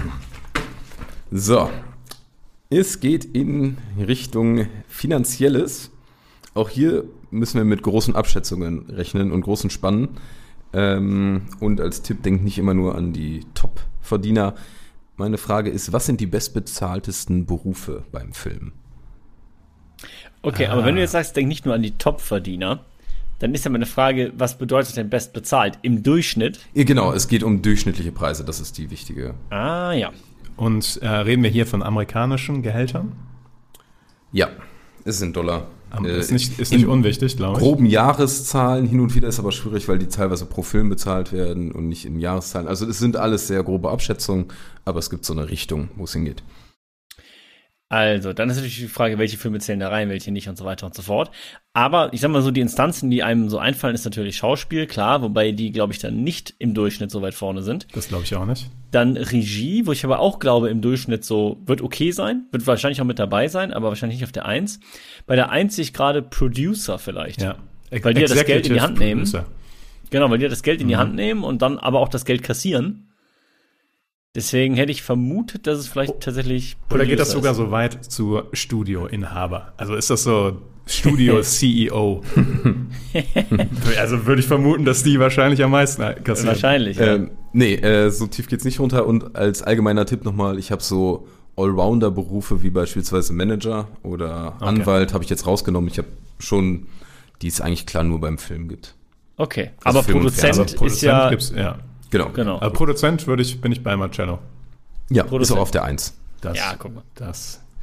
So, es geht in Richtung Finanzielles. Auch hier müssen wir mit großen Abschätzungen rechnen und großen Spannen. Ähm, und als Tipp, denkt nicht immer nur an die Top-Verdiener. Meine Frage ist, was sind die bestbezahltesten Berufe beim Film? Okay, Ah. aber wenn du jetzt sagst, denk nicht nur an die Top-Verdiener, dann ist ja meine Frage, was bedeutet denn best bezahlt? Im Durchschnitt? Ja, genau, es geht um durchschnittliche Preise, das ist die wichtige. Ah, ja. Und äh, reden wir hier von amerikanischen Gehältern? Ja, es sind Dollar. Ähm, Äh, ist nicht, ist in nicht unwichtig, glaube ich. groben Jahreszahlen, hin und wieder ist aber schwierig, weil die teilweise pro Film bezahlt werden und nicht in Jahreszahlen. Also es sind alles sehr grobe Abschätzungen, aber es gibt so eine Richtung, wo es hingeht. Also, dann ist natürlich die Frage, welche Filme zählen da rein, welche nicht und so weiter und so fort. Aber ich sag mal so, die Instanzen, die einem so einfallen, ist natürlich Schauspiel, klar, wobei die, glaube ich, dann nicht im Durchschnitt so weit vorne sind. Das glaube ich auch nicht. Dann Regie, wo ich aber auch glaube, im Durchschnitt so wird okay sein, wird wahrscheinlich auch mit dabei sein, aber wahrscheinlich nicht auf der Eins. Bei der Eins sehe ich gerade Producer vielleicht. Ja. Weil die ja das Geld in die Hand nehmen. Producer. Genau, weil die ja das Geld in die Mhm. Hand nehmen und dann aber auch das Geld kassieren. Deswegen hätte ich vermutet, dass es vielleicht tatsächlich Oder geht das Producer sogar ist. so weit zu Studioinhaber? Also ist das so Studio-C E O? Also würde ich vermuten, dass die wahrscheinlich am meisten kassieren. Wahrscheinlich, ja. Ähm, nee, äh, so tief geht's nicht runter. Und als allgemeiner Tipp nochmal, ich habe so Allrounder-Berufe wie beispielsweise Manager oder Okay. Anwalt habe ich jetzt rausgenommen. Ich habe schon, die es eigentlich klar nur beim Film gibt. Okay, Also aber Film und Produzent, Fernsehen. Also ist ja, gibt's, ja. Genau. genau. Also Produzent würde ich, bin ich bei Marcello. Ja, Produzent. ist auch auf der Eins. Das, Ja, guck mal. Das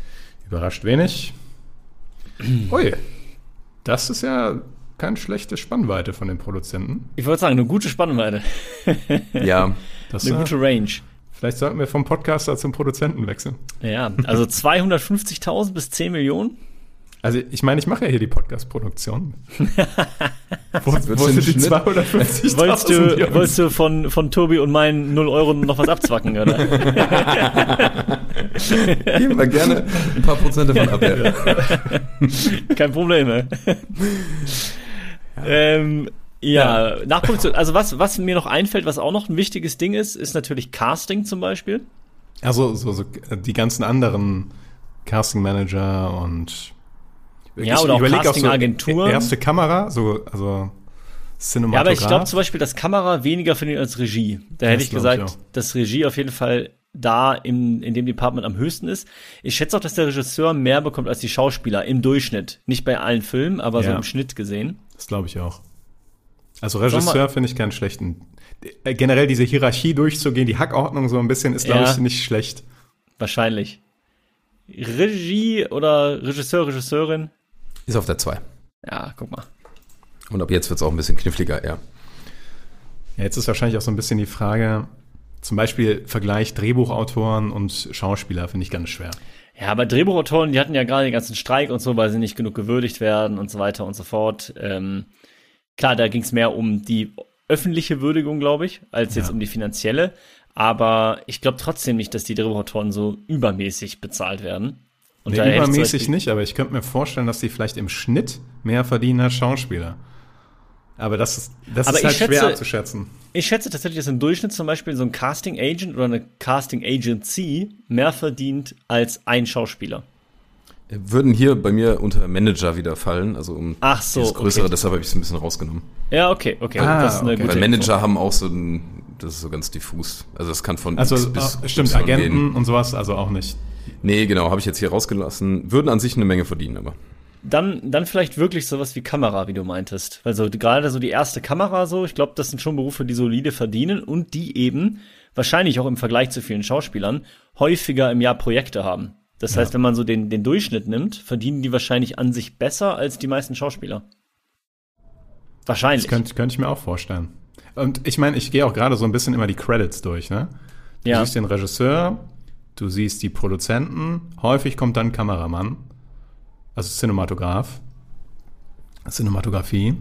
Überrascht wenig. Ui, das ist ja keine schlechte Spannweite von den Produzenten. Ich würde sagen, eine gute Spannweite. Ja. Das eine gute Range. Vielleicht sollten wir vom Podcaster zum Produzenten wechseln. Ja, also zweihundertfünfzigtausend bis zehn Millionen. Also ich meine, ich mache ja hier die Podcast-Produktion. Wo, wo sind sind die zweihundertfünfzigtausend? Wolltest du, wolltest du von, von Tobi und meinen null Euro noch was abzwacken, oder? Geben wir gerne ein paar Prozent davon ab. Ja. Kein Problem, ne? Ja. Ähm, ja, ja, Nachproduktion. Also was, was mir noch einfällt, was auch noch ein wichtiges Ding ist, ist natürlich Casting zum Beispiel. Also so, so die ganzen anderen Casting-Manager und ja, oder auch Casting-Agenturen. So erste Kamera, so, also Cinematograph. Ja, aber ich glaube zum Beispiel, dass Kamera weniger verdient als Regie. Da hätte das ich gesagt, ich dass Regie auf jeden Fall da im, in dem Department am höchsten ist. Ich schätze auch, dass der Regisseur mehr bekommt als die Schauspieler im Durchschnitt. Nicht bei allen Filmen, aber ja. so im Schnitt gesehen. Das glaube ich auch. Also Regisseur finde ich keinen schlechten. Generell diese Hierarchie durchzugehen, die Hackordnung so ein bisschen, ist, glaube ja, ich, nicht schlecht. Wahrscheinlich. Regie oder Regisseur, Regisseurin? Ist auf der zwei. Ja, guck mal. Und ab jetzt wird es auch ein bisschen kniffliger, ja. Ja, jetzt ist wahrscheinlich auch so ein bisschen die Frage, zum Beispiel Vergleich Drehbuchautoren und Schauspieler finde ich ganz schwer. Ja, aber Drehbuchautoren, die hatten ja gerade den ganzen Streik und so, weil sie nicht genug gewürdigt werden und so weiter und so fort. Ähm, klar, da ging es mehr um die öffentliche Würdigung, glaube ich, als jetzt ja. um die finanzielle. Aber ich glaube trotzdem nicht, dass die Drehbuchautoren so übermäßig bezahlt werden. Und nee, übermäßig nicht, aber ich könnte mir vorstellen, dass die vielleicht im Schnitt mehr verdienen als Schauspieler. Aber das ist, das ist halt schätze, schwer abzuschätzen. Ich schätze tatsächlich, dass im Durchschnitt zum Beispiel so ein Casting Agent oder eine Casting Agency mehr verdient als ein Schauspieler. Würden hier bei mir unter Manager wieder fallen, also um Ach so, das Größere, okay. deshalb habe ich es ein bisschen rausgenommen. Ja, okay, okay. Ah, das ist eine okay. gute Weil Manager Info. haben auch so ein, das ist so ganz diffus. Also das kann von also, X bis äh, stimmt, Y Agenten gehen. und sowas, also auch nicht. Nee, genau, habe ich jetzt hier rausgelassen. Würden an sich eine Menge verdienen, aber. Dann, dann vielleicht wirklich sowas wie Kamera, wie du meintest. Weil so gerade so die erste Kamera so, ich glaube, das sind schon Berufe, die solide verdienen und die eben wahrscheinlich auch im Vergleich zu vielen Schauspielern häufiger im Jahr Projekte haben. Das ja. heißt, wenn man so den, den Durchschnitt nimmt, verdienen die wahrscheinlich an sich besser als die meisten Schauspieler. Wahrscheinlich. Das könnte, könnte ich mir auch vorstellen. Und ich meine, ich gehe auch gerade so ein bisschen immer die Credits durch, ne? Du ja. siehst den Regisseur, du siehst die Produzenten, häufig kommt dann Kameramann, also Cinematograph, Cinematografie.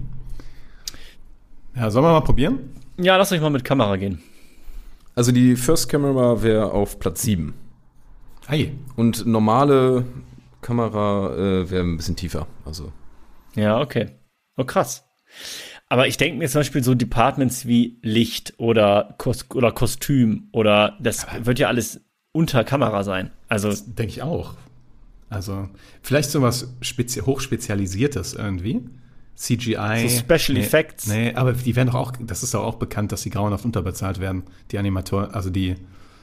Ja, sollen wir mal probieren? Ja, lass euch mal mit Kamera gehen. Also die First Camera wäre auf Platz sieben. Ei. Und normale Kamera äh, wäre ein bisschen tiefer. Also. Ja, okay. Oh, krass. Aber ich denke mir zum Beispiel so Departments wie Licht oder, Kos- oder Kostüm oder das Aber wird ja alles unter Kamera sein. Also denke ich auch. Also vielleicht sowas spezi- hochspezialisiertes irgendwie. C G I. So Special nee, Effects. Nee, aber die werden doch auch, das ist doch auch bekannt, dass die grauenhaft unterbezahlt werden, die Animatoren, also die.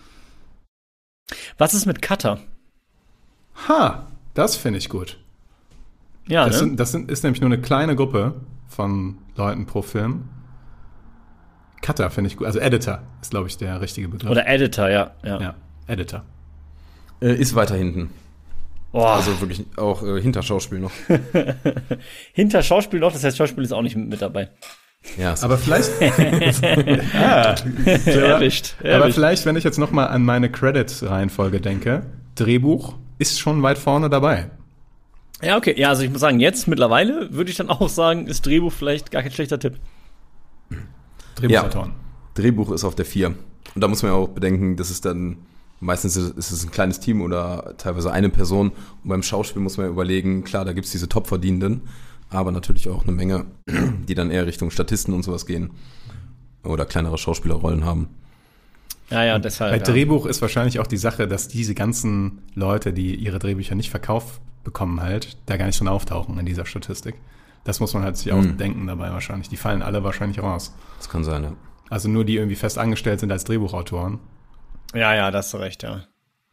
Was ist mit Cutter? Ha, das finde ich gut. Ja, das, ne? sind, das sind, ist nämlich nur eine kleine Gruppe von Leuten pro Film. Cutter finde ich gut. Also Editor ist, glaube ich, der richtige Begriff. Oder Editor, ja. Ja, ja Editor. Äh, ist weiter hinten. Oh. Also wirklich auch äh, hinter Schauspiel noch. Hinter Schauspiel noch, das heißt, Schauspiel ist auch nicht mit dabei. Ja, aber vielleicht. ah, erwischt, aber erwischt. vielleicht, wenn ich jetzt noch mal an meine Credits-Reihenfolge denke, Drehbuch ist schon weit vorne dabei. Ja, okay. Ja, also ich muss sagen, jetzt mittlerweile würde ich dann auch sagen, ist Drehbuch vielleicht gar kein schlechter Tipp. Drehbuchautoren. Ja, Drehbuch ist auf der vier. Und da muss man ja auch bedenken, das ist dann, meistens ist es ein kleines Team oder teilweise eine Person. Und beim Schauspiel muss man ja überlegen, klar, da gibt es diese Top-Verdienenden, aber natürlich auch eine Menge, die dann eher Richtung Statisten und sowas gehen. Oder kleinere Schauspielerrollen haben. Ja, ja, deshalb. Bei ja. Drehbuch ist wahrscheinlich auch die Sache, dass diese ganzen Leute, die ihre Drehbücher nicht verkauft bekommen, halt, da gar nicht drin auftauchen in dieser Statistik. Das muss man halt sich auch Mhm. denken dabei wahrscheinlich. Die fallen alle wahrscheinlich raus. Das kann sein, ja. Also nur die irgendwie fest angestellt sind als Drehbuchautoren. Ja, ja, da hast du recht, ja.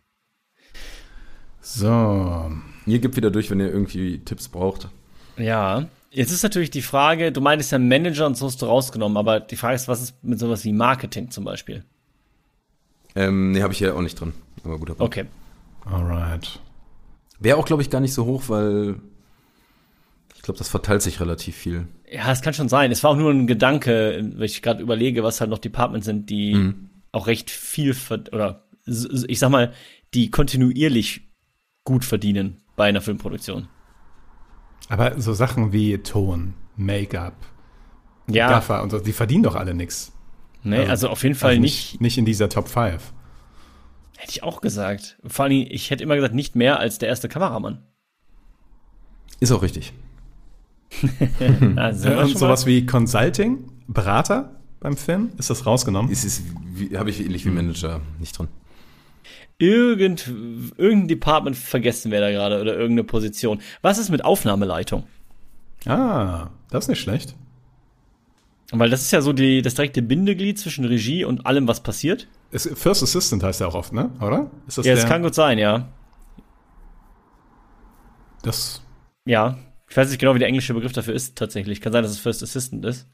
So. Ihr gebt wieder durch, wenn ihr irgendwie Tipps braucht. Ja. Jetzt ist natürlich die Frage, du meintest ja Manager und so hast du rausgenommen, aber die Frage ist, was ist mit sowas wie Marketing zum Beispiel? Ähm, nee, habe ich hier auch nicht drin. Aber guter Punkt. Okay. Alright. Wäre auch, glaube ich, gar nicht so hoch, weil ich glaube, das verteilt sich relativ viel. Ja, es kann schon sein. Es war auch nur ein Gedanke, wenn ich gerade überlege, was halt noch Departments sind, die Mhm. auch recht viel, verd- oder s- ich sag mal, die kontinuierlich gut verdienen bei einer Filmproduktion. Aber so Sachen wie Ton, Make-up, Ja, Gaffer und so, die verdienen doch alle nix. nee, also auf jeden Fall Also nicht, Nicht in dieser Top fünf. hätte ich auch gesagt. Vor allem, ich hätte immer gesagt, nicht mehr als der erste Kameramann. Ist auch richtig. Also, Und sowas wie Consulting, Berater beim Film, ist das rausgenommen? Ist es, habe ich ähnlich wie Manager nicht drin. Irgend, irgendein Department vergessen wir da gerade oder irgendeine Position. Was ist mit Aufnahmeleitung? Ah, das ist nicht schlecht. Weil das ist ja so die, das direkte Bindeglied zwischen Regie und allem, was passiert. Ist, First Assistant heißt er auch oft, ne? Oder? Ist das Ja, der, das kann gut sein, ja. das Ja. Ich weiß nicht genau, wie der englische Begriff dafür ist, tatsächlich. Kann sein, dass es First Assistant ist.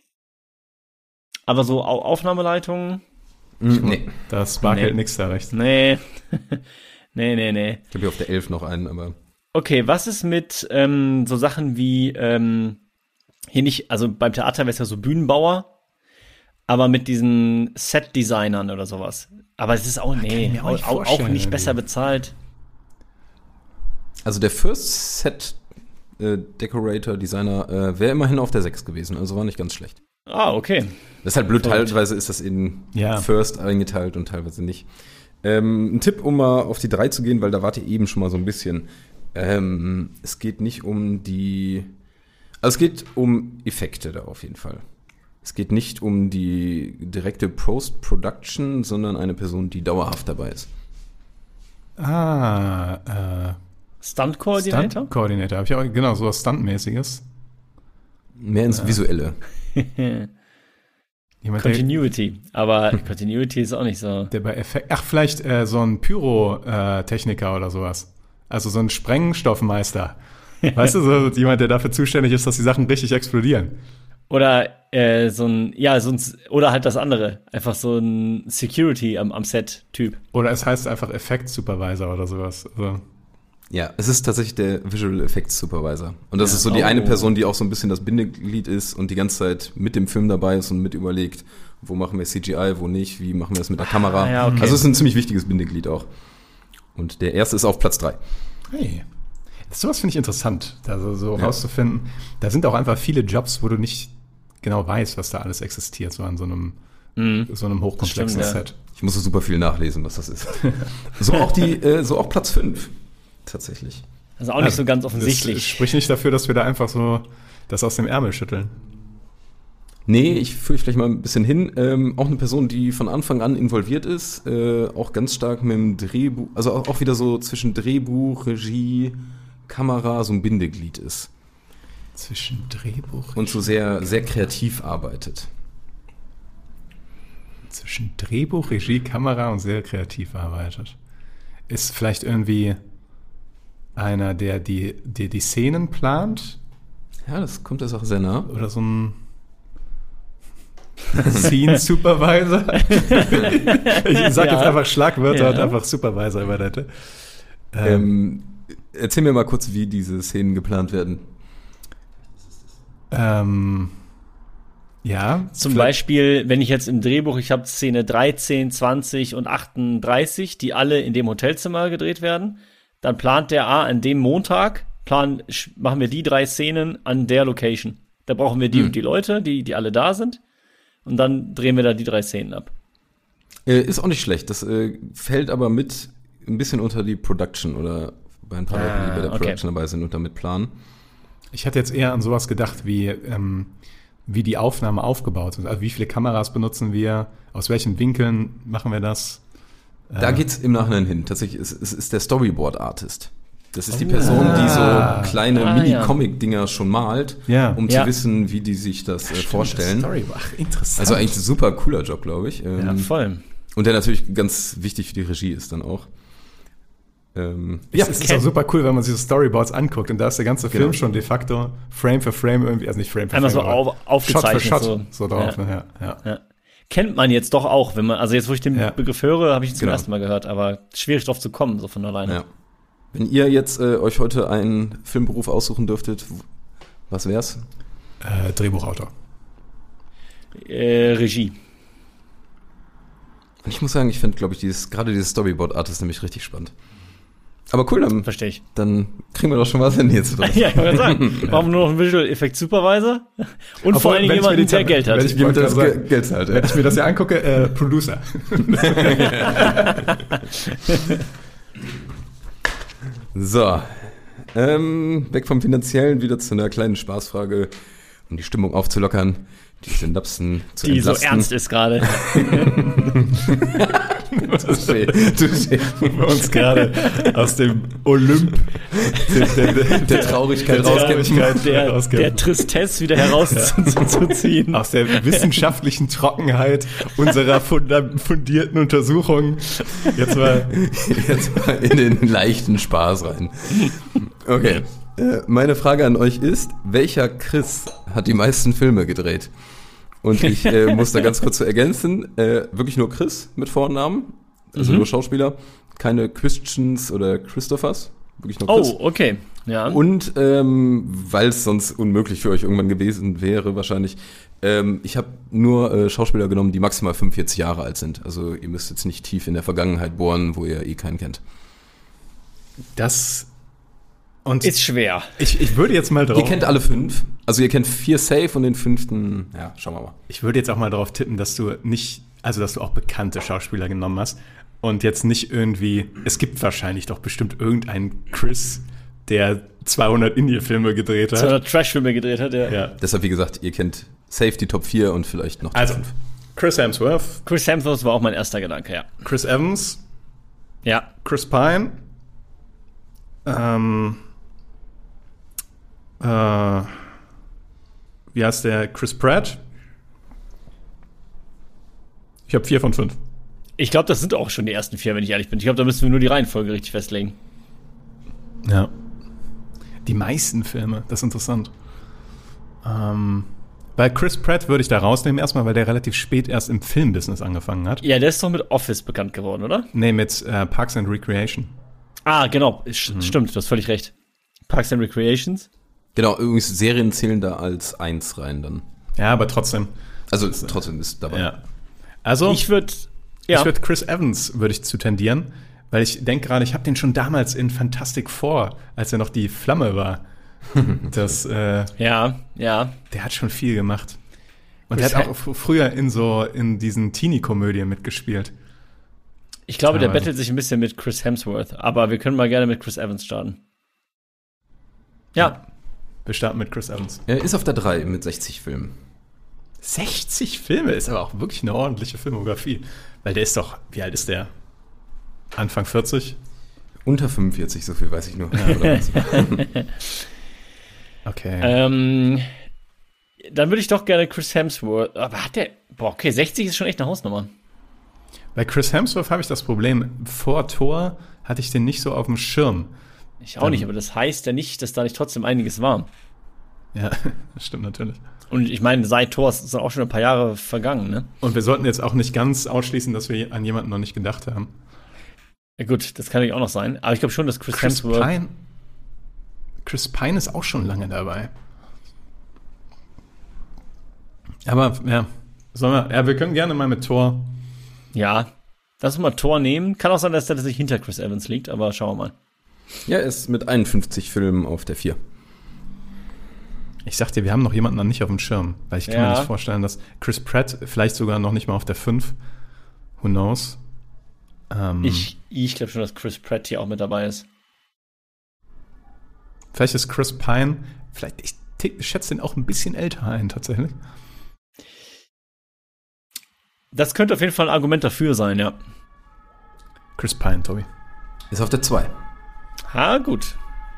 Aber so Au- Aufnahmeleitung, Mhm, nee. Da sparkelt Nee. nix da rechts. nee. nee, nee, nee. Ich habe hier auf der elf noch einen, aber Okay, was ist mit ähm, so Sachen wie, ähm, hier nicht, also beim Theater wäre es ja so Bühnenbauer, aber mit diesen Set-Designern oder sowas. Aber es ist auch, nee, ich mir auch nicht auch, auch vorstellen, nicht besser irgendwie. bezahlt. also der First Set äh, Decorator, Designer, äh, wäre immerhin auf der sechs gewesen, also war nicht ganz schlecht. Ah, okay. Das ist halt blöd, Verrückt. teilweise ist das in Ja. First eingeteilt und teilweise nicht. Ähm, ein Tipp, um mal auf die drei zu gehen, weil da wart ihr eben schon mal so ein bisschen. Ähm, es geht nicht um die, also es geht um Effekte da auf jeden Fall. Es geht nicht um die direkte Post-Production, sondern eine Person, die dauerhaft dabei ist. Ah, äh, Stunt-Coordinator? Stunt-Coordinator. Hab ich auch, genau, sowas Stuntmäßiges. Mehr ins Visuelle. Jemand, der, Continuity. Aber Continuity ist auch nicht so. der bei Effekt, ach, vielleicht äh, so ein Pyro-Techniker oder sowas. Also so ein Sprengstoffmeister. Weißt du, so jemand, der dafür zuständig ist, dass die Sachen richtig explodieren. Oder äh, so ein, ja, so ein, oder halt das andere. Einfach so ein Security am, am Set-Typ. Oder es heißt einfach Effekt-Supervisor oder sowas. Also, Ja, es ist tatsächlich der Visual Effects Supervisor. Und das Ja. ist so die Oh. eine Person, die auch so ein bisschen das Bindeglied ist und die ganze Zeit mit dem Film dabei ist und mit überlegt, wo machen wir C G I, wo nicht, wie machen wir das mit der Kamera. ja, okay. Also es ist ein ziemlich wichtiges Bindeglied auch. Und der erste ist auf Platz drei. hey, sowas finde ich interessant, da so, so Ja. rauszufinden. Da sind auch einfach viele Jobs, wo du nicht genau weißt, was da alles existiert, so an so einem, so einem hochkomplexen Das stimmt, ja. Set. Ich muss so super viel nachlesen, was das ist. so auch die, äh, so auch Platz fünf. Tatsächlich. Also auch nicht so ganz Das offensichtlich. spricht nicht dafür, dass wir da einfach so das aus dem Ärmel schütteln. Nee, ich führe vielleicht mal ein bisschen hin. Ähm, auch eine Person, die von Anfang an involviert ist, äh, auch ganz stark mit dem Drehbuch, also auch, auch wieder so zwischen Drehbuch, Regie, Kamera so ein Bindeglied ist. Zwischen Drehbuch Und so sehr, sehr kreativ arbeitet. zwischen Drehbuch, Regie, Kamera und sehr kreativ arbeitet. Ist vielleicht irgendwie einer, der die, die, die Szenen plant Ja, das kommt der Sache sehr nah. oder so ein Scene Supervisor. Ich sag Ja. jetzt einfach Schlagwörter Ja. und einfach Supervisor über das. Ähm, Ähm, erzähl mir mal kurz, wie diese Szenen geplant werden. ähm, ja. Zum vielleicht- Beispiel, wenn ich jetzt im Drehbuch, ich habe Szene dreizehn, zwanzig und achtunddreißig, die alle in dem Hotelzimmer gedreht werden, dann plant der A an dem Montag, plan, sch- machen wir die drei Szenen an der Location. Da brauchen wir die Hm. und die Leute, die, die alle da sind. Und dann drehen wir da die drei Szenen ab. Äh, ist auch nicht schlecht. Das äh, fällt aber mit ein bisschen unter die Production oder bei ein paar Ah, Leuten, die bei der okay. Production dabei sind und damit planen. Ich hatte jetzt eher an sowas gedacht, wie, ähm, wie die Aufnahme aufgebaut ist. Also wie viele Kameras benutzen wir, aus welchen Winkeln machen wir das? Da geht's im Nachhinein hin. Tatsächlich ist, ist, ist der Storyboard-Artist. Das ist die Person, die so kleine Ah, Mini-Comic-Dinger schon malt, Ja. um Ja. zu wissen, wie die sich das äh, vorstellen. Story, ach, interessant. Also eigentlich ein super cooler Job, glaube ich. Ähm, Ja, voll. und der natürlich ganz wichtig für die Regie ist dann auch. Ähm, ja, es ist Ken- auch super cool, wenn man sich so Storyboards anguckt und da ist der ganze Genau. Film schon de facto Frame für Frame irgendwie, also nicht Frame für Einmal Frame, so aber auf, aufgezeichnet. Shot für Shot so, so, drauf. Ja. Ne? Ja, ja. Ja. Kennt man jetzt doch auch, wenn man, also jetzt, wo ich den Ja. Begriff höre, habe ich ihn zum Genau. ersten Mal gehört, aber schwierig drauf zu kommen, so von alleine. ja. Wenn ihr jetzt äh, euch heute einen Filmberuf aussuchen dürftet, was wär's? Äh, Drehbuchautor. Äh, Regie. Und ich muss sagen, ich finde, glaube ich, dieses, gerade dieses Storyboard-Artist nämlich richtig spannend. Aber cool, dann, Verstehe ich. dann kriegen wir doch schon was hin jetzt. Ja, ich wollte sagen, machen wir nur noch einen Visual Effect Supervisor und Obwohl, vor allen Dingen wenn ich mir jemanden, die der Tab- Geld hat. wenn ich- Jemand, der das wollte Ge- gerade Geld zahlt, Wenn ja. ich mir das ja angucke, äh, Producer. So, ähm, weg vom Finanziellen, wieder zu einer kleinen Spaßfrage, um die Stimmung aufzulockern, die Synapsen zu Die so entlasten. ernst ist gerade. Touché, touché. Wir uns gerade aus dem Olymp der, der, der, Der Traurigkeit der rauskämpfen. Traurigkeit Der, rauskämpfen. der Tristesse wieder herauszuziehen. Aus der wissenschaftlichen Trockenheit unserer funda- fundierten Untersuchungen. Jetzt mal Jetzt mal in den leichten Spaß rein. Okay, äh, meine Frage an euch ist, welcher Chris hat die meisten Filme gedreht? Und ich äh, muss da ganz kurz zu ergänzen, äh, wirklich nur Chris mit Vornamen, also Mhm. nur Schauspieler, keine Christians oder Christophers, wirklich nur Chris. Oh, okay. Ja. Und ähm, weil es sonst unmöglich für euch irgendwann gewesen wäre, wahrscheinlich, ähm, ich habe nur äh, Schauspieler genommen, die maximal fünfundvierzig Jahre alt sind. Also ihr müsst jetzt nicht tief in der Vergangenheit bohren, wo ihr eh keinen kennt. das. Und ist schwer. ich, ich würde jetzt mal drauf. Ihr kennt alle fünf. Also ihr kennt vier safe und den fünften, ja, schauen wir mal. Ich würde jetzt auch mal darauf tippen, dass du nicht, also dass du auch bekannte Schauspieler genommen hast und jetzt nicht irgendwie, es gibt wahrscheinlich doch bestimmt irgendeinen Chris, der zweihundert Indie-Filme gedreht So hat. einer Trash-Filme gedreht hat, ja. Ja. Deshalb, wie gesagt, ihr kennt safe die Top vier und vielleicht noch die Also, fünf. Chris Hemsworth, Chris Hemsworth war auch mein erster Gedanke, ja. Chris Evans, Ja. Chris Pine, ähm, äh, wie heißt der? Chris Pratt. Ich habe vier von fünf. Ich glaube, das sind auch schon die ersten vier, wenn ich ehrlich bin. Ich glaube, da müssen wir nur die Reihenfolge richtig festlegen. Ja. Die meisten Filme, das ist interessant. Ähm, bei Chris Pratt würde ich da rausnehmen erstmal, weil der relativ spät erst im Filmbusiness angefangen hat. Ja, der ist doch mit Office bekannt geworden, oder? Nee, mit äh, Parks and Recreation. Ah, genau. Sch- Stimmt, du hast völlig recht. Parks and Recreations. Genau, übrigens Serien zählen da als eins rein dann. Ja, aber trotzdem. Also trotzdem ist dabei. Ja. Also, Ich würde, ja. ich würde Chris Evans würde ich zu tendieren, weil ich denke gerade, ich habe den schon damals in Fantastic Four, als er noch die Flamme war. Das, äh, ja, ja. der hat schon viel gemacht. Und Chris der hat auch f- früher in so in diesen Teenie-Komödien mitgespielt. Ich glaube, der Teilweise. bettelt sich ein bisschen mit Chris Hemsworth. Aber wir können mal gerne mit Chris Evans starten. Ja. Wir starten mit Chris Evans. Er ist auf der drei mit sechzig Filmen. sechzig Filme ist aber auch wirklich eine ordentliche Filmografie. Weil der ist doch, wie alt ist der? Anfang vierzig? Unter fünfundvierzig, so viel weiß ich nur. Okay. Ähm, dann würde ich doch gerne Chris Hemsworth. Aber hat der. Boah, okay, sechzig ist schon echt eine Hausnummer. Bei Chris Hemsworth habe ich das Problem, vor Thor hatte ich den nicht so auf dem Schirm. Ich auch nicht, aber das heißt ja nicht, dass da nicht trotzdem einiges war. Ja, das stimmt natürlich. Und ich meine, seit Thor ist auch schon ein paar Jahre vergangen, ne? Und wir sollten jetzt auch nicht ganz ausschließen, dass wir an jemanden noch nicht gedacht haben. Ja, gut, das kann natürlich auch noch sein. Aber ich glaube schon, dass Chris, Chris Hemsworth. Pine. Chris Pine ist auch schon lange dabei. Aber ja, sollen wir, ja, wir können gerne mal mit Thor. Ja, lass uns mal Thor nehmen. Kann auch sein, dass der sich hinter Chris Evans liegt, aber schauen wir mal. Ja, er ist mit einundfünfzig Filmen auf der vier. Ich sag dir, wir haben noch jemanden noch nicht auf dem Schirm. Weil ich kann Ja. mir nicht vorstellen, dass Chris Pratt vielleicht sogar noch nicht mal auf der fünf. Who knows? Ähm, Ich, ich glaube schon, dass Chris Pratt hier auch mit dabei ist. Vielleicht ist Chris Pine, vielleicht, ich, ich schätze den auch ein bisschen älter ein, tatsächlich. Das könnte auf jeden Fall ein Argument dafür sein, ja. Chris Pine, Tobi. Ist auf der zwei. Ha, gut.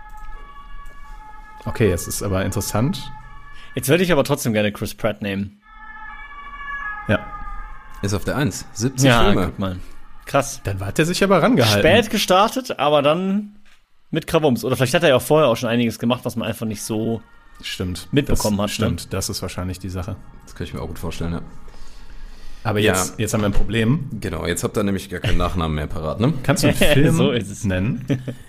Okay, jetzt ist aber interessant. Jetzt würde ich aber trotzdem gerne Chris Pratt nehmen. Ja. Ist auf der eins. siebzig Ja, Filme. guck mal. Krass. Dann hat er sich aber rangehalten. Spät gestartet, aber dann mit Krawums. Oder vielleicht hat er ja auch vorher auch schon einiges gemacht, was man einfach nicht so Stimmt. mitbekommen das, hat, ne? Stimmt, das ist wahrscheinlich die Sache. Das kann ich mir auch gut vorstellen, ja. Aber Ja. jetzt, jetzt haben wir ein Problem. Genau, jetzt habt ihr nämlich gar keinen Nachnamen mehr parat, ne? Kannst du einen Film So ist es. nennen?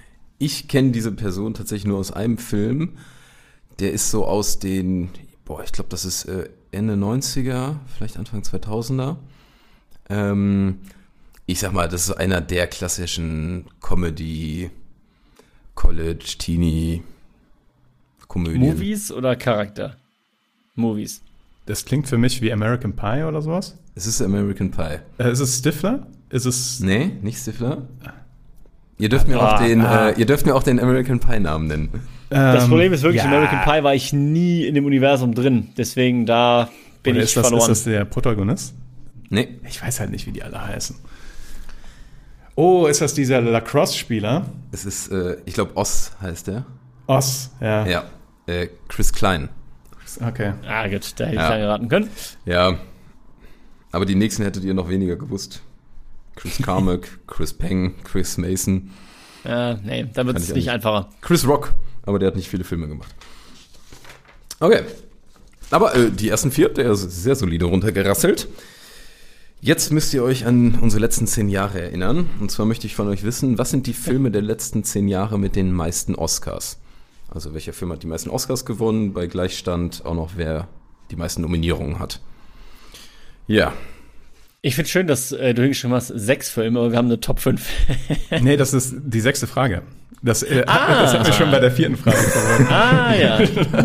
ich kenne diese Person tatsächlich nur aus einem Film. Der ist so aus den, boah, ich glaube, das ist äh, Ende neunziger, vielleicht Anfang zweitausender. Ähm, ich sag mal, das ist einer der klassischen Comedy, College, Teenie, Komödien. Movies oder Charakter? Movies. Das klingt für mich wie American Pie oder sowas. Es ist American Pie. Äh, ist es Stifler? Ist es... Nee, nicht Stifler. Ihr dürft mir Ah, auch den, ah. äh, ihr dürft mir auch den American Pie Namen nennen. Das Ähm, Problem ist wirklich, ja. American Pie war ich nie in dem Universum drin. Deswegen da bin Oder ich ist das, verloren. Ist das der Protagonist? Nee. Ich weiß halt nicht, wie die alle heißen. Oh, ist das dieser Lacrosse-Spieler? Es ist, äh, ich glaube, Oz heißt der. Oz, ja. Ja. Äh, Chris Klein. Okay. Ah, gut, da hätte Ja. ich lange raten können. Ja. Aber die nächsten hättet ihr noch weniger gewusst. Chris Carmack, Chris Peng, Chris Mason, Äh, nee, da wird Kann es ich nicht auch einfacher. Chris Rock. Aber der hat nicht viele Filme gemacht. Okay. Aber äh, die ersten vier, der ist sehr solide runtergerasselt. Jetzt müsst ihr euch an unsere letzten zehn Jahre erinnern. Und zwar möchte ich von euch wissen, was sind die Filme der letzten zehn Jahre mit den meisten Oscars? Also welcher Film hat die meisten Oscars gewonnen? Bei Gleichstand auch noch, wer die meisten Nominierungen hat. Ja. Ich finde schön, dass äh, du hingeschrieben hast, sechs Filme, aber wir haben eine Top fünf. Nee, das ist die sechste Frage. Das, äh, Ah. das hatten wir schon bei der vierten Frage verloren. Ah, ja.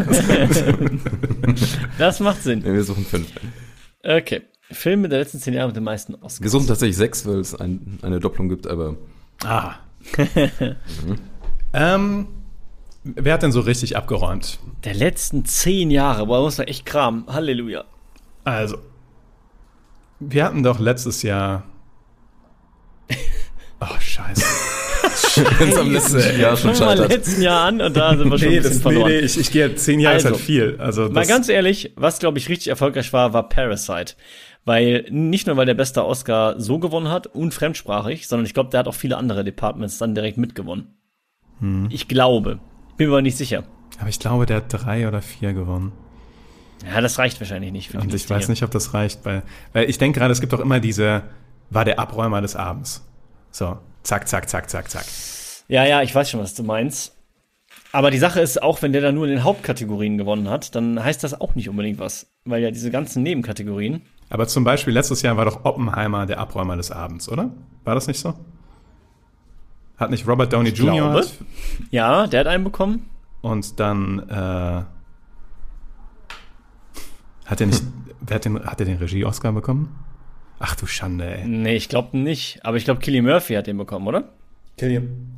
Das macht Sinn. Wir suchen fünf. Okay. Filme der letzten zehn Jahre mit den meisten Oscars. Wir suchen tatsächlich sechs, weil es ein, eine Doppelung gibt, aber Ah. ähm, wer hat denn so richtig abgeräumt? Der letzten zehn Jahre, boah, muss man echt kramen. Halleluja. Also, wir hatten doch letztes Jahr... Oh, scheiße. wenn es am letzten Jahr schon Fangen wir mal scheitert. letzten Jahr an und da sind wir schon Nee, ein bisschen das, nee, verloren. nee, ich, ich gehe zehn Jahre Also, ist halt viel. Also Mal das, ganz ehrlich, was, glaube ich, richtig erfolgreich war, war Parasite. Weil, nicht nur, weil der beste Oscar so gewonnen hat und fremdsprachig, sondern ich glaube, der hat auch viele andere Departments dann direkt mitgewonnen. Hm. Ich glaube. Bin mir aber nicht sicher. aber ich glaube, der hat drei oder vier gewonnen. Ja, das reicht wahrscheinlich nicht für die Und ich Liste weiß hier. nicht, ob das reicht, weil, weil ich denke gerade, es gibt doch immer diese, war der Abräumer des Abends. So, zack, zack, zack, zack, zack. Ja, ja, ich weiß schon, was du meinst. Aber die Sache ist, auch wenn der da nur in den Hauptkategorien gewonnen hat, dann heißt das auch nicht unbedingt was. Weil ja diese ganzen Nebenkategorien. Aber zum Beispiel letztes Jahr war doch Oppenheimer der Abräumer des Abends, oder? War das nicht so? Hat nicht Robert Downey Ich Junior glaube. hat, Ja, der hat einen bekommen. und dann äh, hat er nicht, wer hat den, hat er den Regie-Oscar bekommen? Ach du Schande, ey. Nee, ich glaube nicht. Aber ich glaube, Cillian Murphy hat den bekommen, oder? Killian.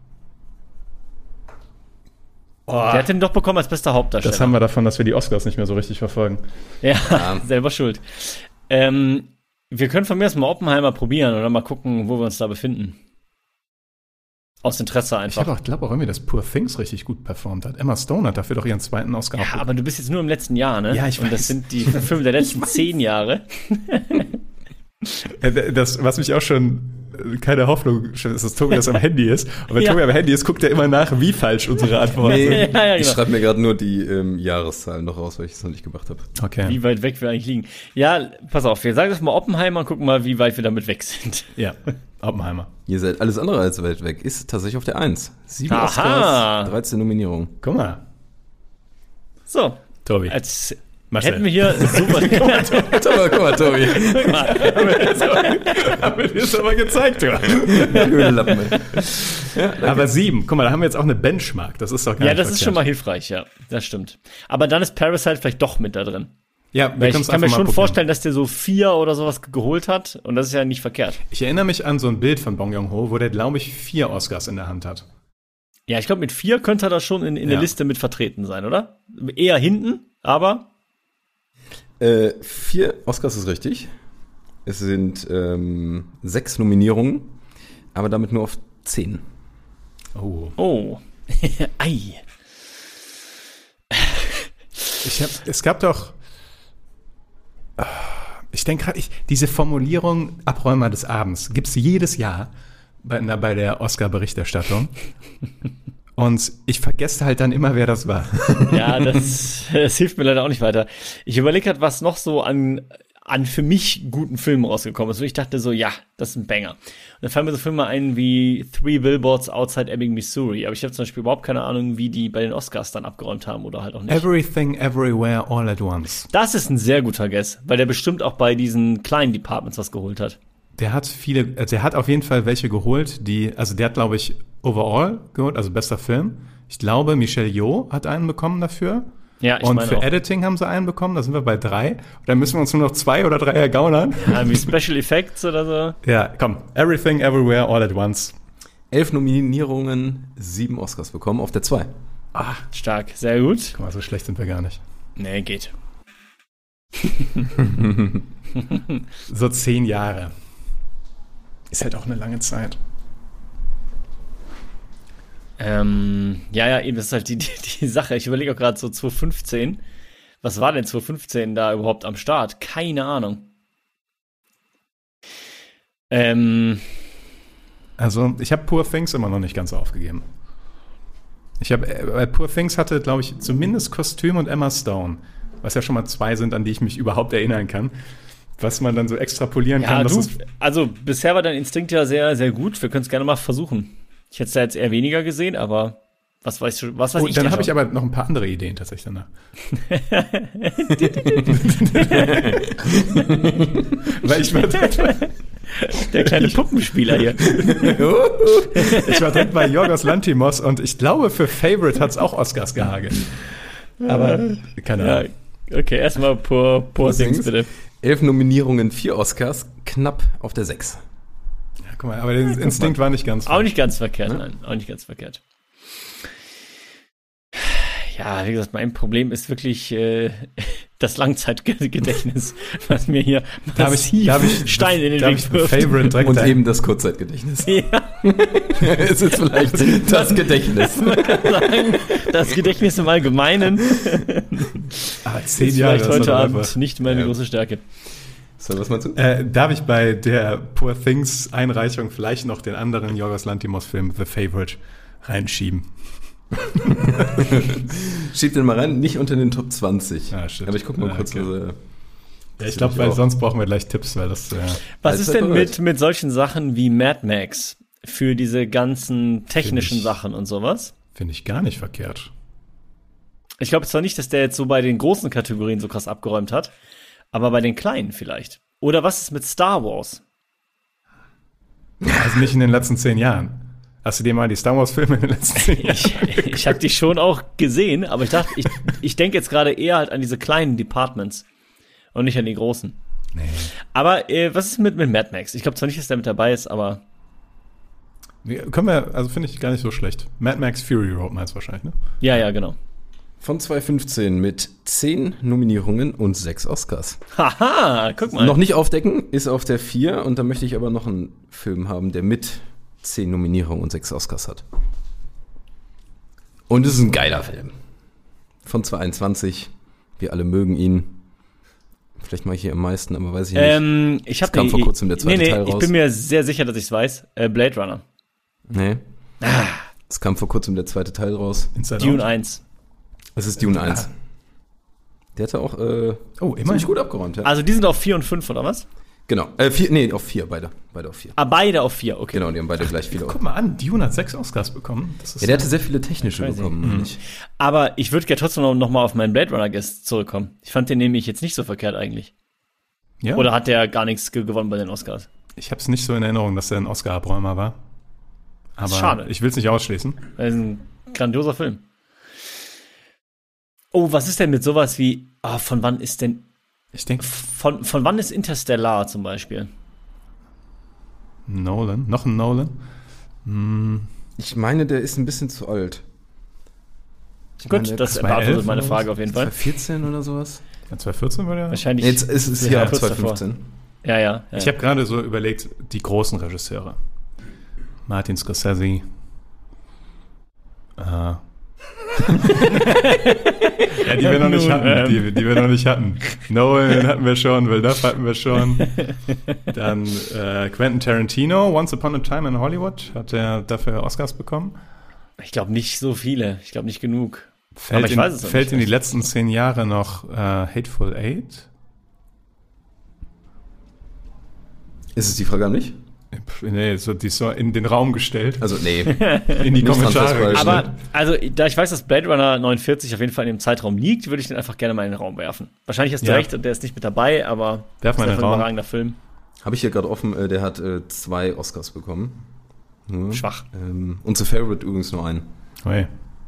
Oh, Der hat den doch bekommen als bester Hauptdarsteller. das haben wir davon, dass wir die Oscars nicht mehr so richtig verfolgen. Ja, selber schuld. Ähm, wir können von mir aus mal Oppenheimer probieren oder mal gucken, wo wir uns da befinden. Aus Interesse Ich einfach. habe auch, glaube auch irgendwie, dass Poor Things richtig gut performt hat. Emma Stone hat dafür doch ihren zweiten Oscar. Ja, aber du bist jetzt nur im letzten Jahr, ne? Ja, ich Und weiß. das sind die Filme der letzten zehn Jahre. Äh, Das, was mich auch schon äh, keine Hoffnung ist, dass Tobi das am Handy ist. Und wenn Ja. Tobi am Handy ist, guckt er immer nach, wie falsch unsere Antworten Nee, sind. Ja, ja, ich genau. schreibe mir gerade nur die ähm, Jahreszahlen noch raus, weil ich es noch nicht gemacht habe. Okay. Wie weit weg wir eigentlich liegen. Ja, pass auf, wir sagen das mal Oppenheimer und gucken mal, wie weit wir damit weg sind. Ja, Oppenheimer. Ihr seid alles andere als weit weg. Ist tatsächlich auf der eins. Sieben Aha. Oscars, dreizehn Nominierungen. Guck mal, So, Tobi. als Marcel. hätten wir hier super. Guck mal, guck mal, Tobi. Haben wir dir das aber gezeigt, du. Blöde Lappen, ey. Aber sieben, guck mal, da haben wir jetzt auch eine Benchmark. Das ist doch gar Ja, nicht das ist verkehrt. schon mal hilfreich, ja. Das stimmt. Aber dann ist Parasite vielleicht doch mit da drin. Ja, wir Weil können's ich kann mir einfach mal schon probieren. vorstellen, dass der so vier oder sowas geholt hat. Und das ist ja nicht verkehrt. Ich erinnere mich an so ein Bild von Bong Joon-ho, wo der, glaube ich, vier Oscars in der Hand hat. Ja, ich glaube, mit vier könnte er da schon in, in Ja. der Liste mit vertreten sein, oder? Eher hinten, aber Äh, vier Oscars ist richtig. Es sind ähm, sechs Nominierungen, aber damit nur auf zehn. Oh. oh. Ei. Ich hab, es gab doch. Ah, Ich denke gerade, ich, diese Formulierung Abräumer des Abends gibt es jedes Jahr bei, na, bei der Oscar-Berichterstattung. Und ich vergesse halt dann immer, wer das war. Ja, das, das hilft mir leider auch nicht weiter. Ich überlege gerade, was noch so an an für mich guten Filmen rausgekommen ist. Und ich dachte so, ja, das ist ein Banger. Und dann fallen mir so Filme ein wie Three Billboards Outside Ebbing, Missouri. Aber ich habe zum Beispiel überhaupt keine Ahnung, wie die bei den Oscars dann abgeräumt haben oder halt auch nicht. Everything, Everywhere, All at Once. Das ist ein sehr guter Guess, weil der bestimmt auch bei diesen kleinen Departments was geholt hat. Der hat viele, der hat auf jeden Fall welche geholt, die, also der hat, glaube ich, Overall geholt, also bester Film. Ich glaube, Michelle Yeoh hat einen bekommen dafür. Ja, ich und meine für auch. Editing haben sie einen bekommen, da sind wir bei drei. Und dann müssen wir uns nur noch zwei oder drei ergaunern. Ja, wie Special Effects oder so. Ja, komm. Everything, Everywhere, All at Once. Elf Nominierungen, sieben Oscars bekommen auf der zwei. Ah, stark, sehr gut. Guck mal, so schlecht sind wir gar nicht. Nee, geht. So zehn Jahre. Ist halt auch eine lange Zeit. Ähm, ja, ja, eben, das ist halt die, die, die Sache. Ich überlege auch gerade so zwanzig fünfzehn. Was war denn zwanzig fünfzehn da überhaupt am Start? Keine Ahnung. Ähm, Also, ich habe Poor Things immer noch nicht ganz aufgegeben. Ich habe, äh, Poor Things hatte, glaube ich, zumindest Kostüm und Emma Stone. Was ja schon mal zwei sind, an die ich mich überhaupt erinnern kann. Was man dann so extrapolieren ja, kann. du, Dass es also bisher war dein Instinkt ja sehr, sehr gut. Wir können es gerne mal versuchen. Ich hätte es ja jetzt eher weniger gesehen, aber was weiß, ich, was weiß oh, ich dann denn habe ich schon? aber noch ein paar andere Ideen tatsächlich danach. Weil ich war direkt bei, Der kleine Puppenspieler hier. ich war direkt bei Yorgos Lanthimos und ich glaube, für Favorite hat es auch Oscars gehagelt. Aber keine Ja, Ahnung. okay, erstmal Poor, Poor Things, bitte. Elf Nominierungen, vier Oscars, knapp auf der sechs. Ja, guck mal, aber der Instinkt war nicht ganz Auch nicht ganz verkehrt, nein, auch nicht ganz verkehrt. Ja, wie gesagt, mein Problem ist wirklich äh, das Langzeitgedächtnis, was mir hier Da habe ich, massiv da hab ich, Stein in den da hab Weg ich wirft. Favorite direkt Und da- eben das Kurzzeitgedächtnis. Ja, Es ist vielleicht das Gedächtnis. man kann sagen, das Gedächtnis im Allgemeinen Ah, zehn ist Jahre vielleicht ist heute noch Abend einfach. nicht meine Ja. große Stärke. So, was meinst du? Äh, darf ich bei der Poor Things Einreichung vielleicht noch den anderen Yorgos Lanthimos Film The Favorite reinschieben? Schieb den mal rein, nicht unter den Top zwanzig. Ah, shit. Aber ich guck mal Ah, kurz. okay. Was, äh, Ja, ich ich glaube, weil auch. sonst brauchen wir gleich Tipps, weil das äh, Was Seid ist denn bereit? mit, mit solchen Sachen wie Mad Max für diese ganzen technischen Find ich- Sachen und sowas? finde ich gar nicht verkehrt. Ich glaube zwar nicht, dass der jetzt so bei den großen Kategorien so krass abgeräumt hat, aber bei den kleinen vielleicht. Oder was ist mit Star Wars? Also nicht in den letzten zehn Jahren. Hast du dir mal die Star Wars Filme in den letzten zehn Jahren? Ich, ich habe die schon auch gesehen, aber ich dachte, ich, ich denke jetzt gerade eher halt an diese kleinen Departments und nicht an die großen. Nee. Aber äh, was ist mit, mit Mad Max? Ich glaube zwar nicht, dass der mit dabei ist, aber Nee, können wir, also finde ich gar nicht so schlecht. Mad Max Fury Road meinst du wahrscheinlich, ne? ja, ja, genau. Von zwanzig fünfzehn mit zehn Nominierungen und sechs Oscars. Haha, guck mal. Noch nicht aufdecken, ist auf der vier und da möchte ich aber noch einen Film haben, der mit zehn Nominierungen und sechs Oscars hat. Und es ist ein geiler Film. Von zweitausendzweiundzwanzig. Wir alle mögen ihn. Vielleicht mal hier am meisten, aber weiß ich nicht. Ähm, ich habe kam vor kurzem der zweite nee, nee, Teil Ich raus. bin mir sehr sicher, dass ich es weiß. Äh, Blade Runner. Nee. Es kam vor kurzem der zweite Teil raus. Inside Dune Out. eins. Es ist Dune eins. Der hatte auch äh, Oh, immer ziemlich gut abgeräumt, ja. Also die sind auf vier und fünf, oder was? Genau. Äh, vier, nee, auf vier, beide. Beide auf vier. Ah, beide auf vier, okay. Genau, die haben beide gleich viele. Guck mal an, Dune hat sechs Oscars bekommen. Das ist Ja, der hatte sehr viele technische Crazy. bekommen, meine ich. Aber ich würde gerne trotzdem noch, noch mal auf meinen Blade Runner Guest zurückkommen. Ich fand den nämlich jetzt nicht so verkehrt eigentlich. ja? Oder hat der gar nichts ge gewonnen bei den Oscars? Ich habe es nicht so in Erinnerung, dass der ein Oscar-Abräumer war. Aber ist schade. ich will es nicht ausschließen. Das ist ein grandioser Film. Oh, was ist denn mit sowas wie, ah, von wann ist denn, Ich denke, von, von wann ist Interstellar zum Beispiel? Nolan, noch ein Nolan. Hm, Ich meine, der ist ein bisschen zu alt. Ich Gut, meine, das zweitausendelf beantwortet meine oder Frage auf jeden Fall. zwanzig vierzehn oder sowas? ja, zwanzig vierzehn war der. Wahrscheinlich. Jetzt ist es Ja, hier ab kurz zwanzig davor. fünfzehn. Ja, ja. ja. Ich habe gerade so überlegt, die großen Regisseure. Martin Scorsese. Äh. ja, die wir noch nicht Nun, hatten. ähm. Die, die wir noch nicht hatten. Nolan hatten wir schon, Villeneuve hatten wir schon. Dann äh, Quentin Tarantino, Once Upon a Time in Hollywood. Hat er dafür Oscars bekommen. Ich glaube nicht so viele. Ich glaube nicht genug. Fällt, Aber ich in, weiß es auch fällt nicht. in die letzten zehn Jahre noch äh, Hateful Eight? Ist es die Frage an mich? Nee, so, die ist so in den Raum gestellt. Also, nee. In die Nicht Kommentare. transferbar. Aber, also, da ich weiß, dass Blade Runner neunundvierzig auf jeden Fall in dem Zeitraum liegt, würde ich den einfach gerne mal in den Raum werfen. Wahrscheinlich hast du Ja. recht und der ist nicht mit dabei, aber Werf mal in ist den einfach ein Raum. überragender Film. Habe ich hier gerade offen, äh, der hat äh, zwei Oscars bekommen. Ja. Schwach. Ähm, und The Favorite übrigens nur einen. Hey.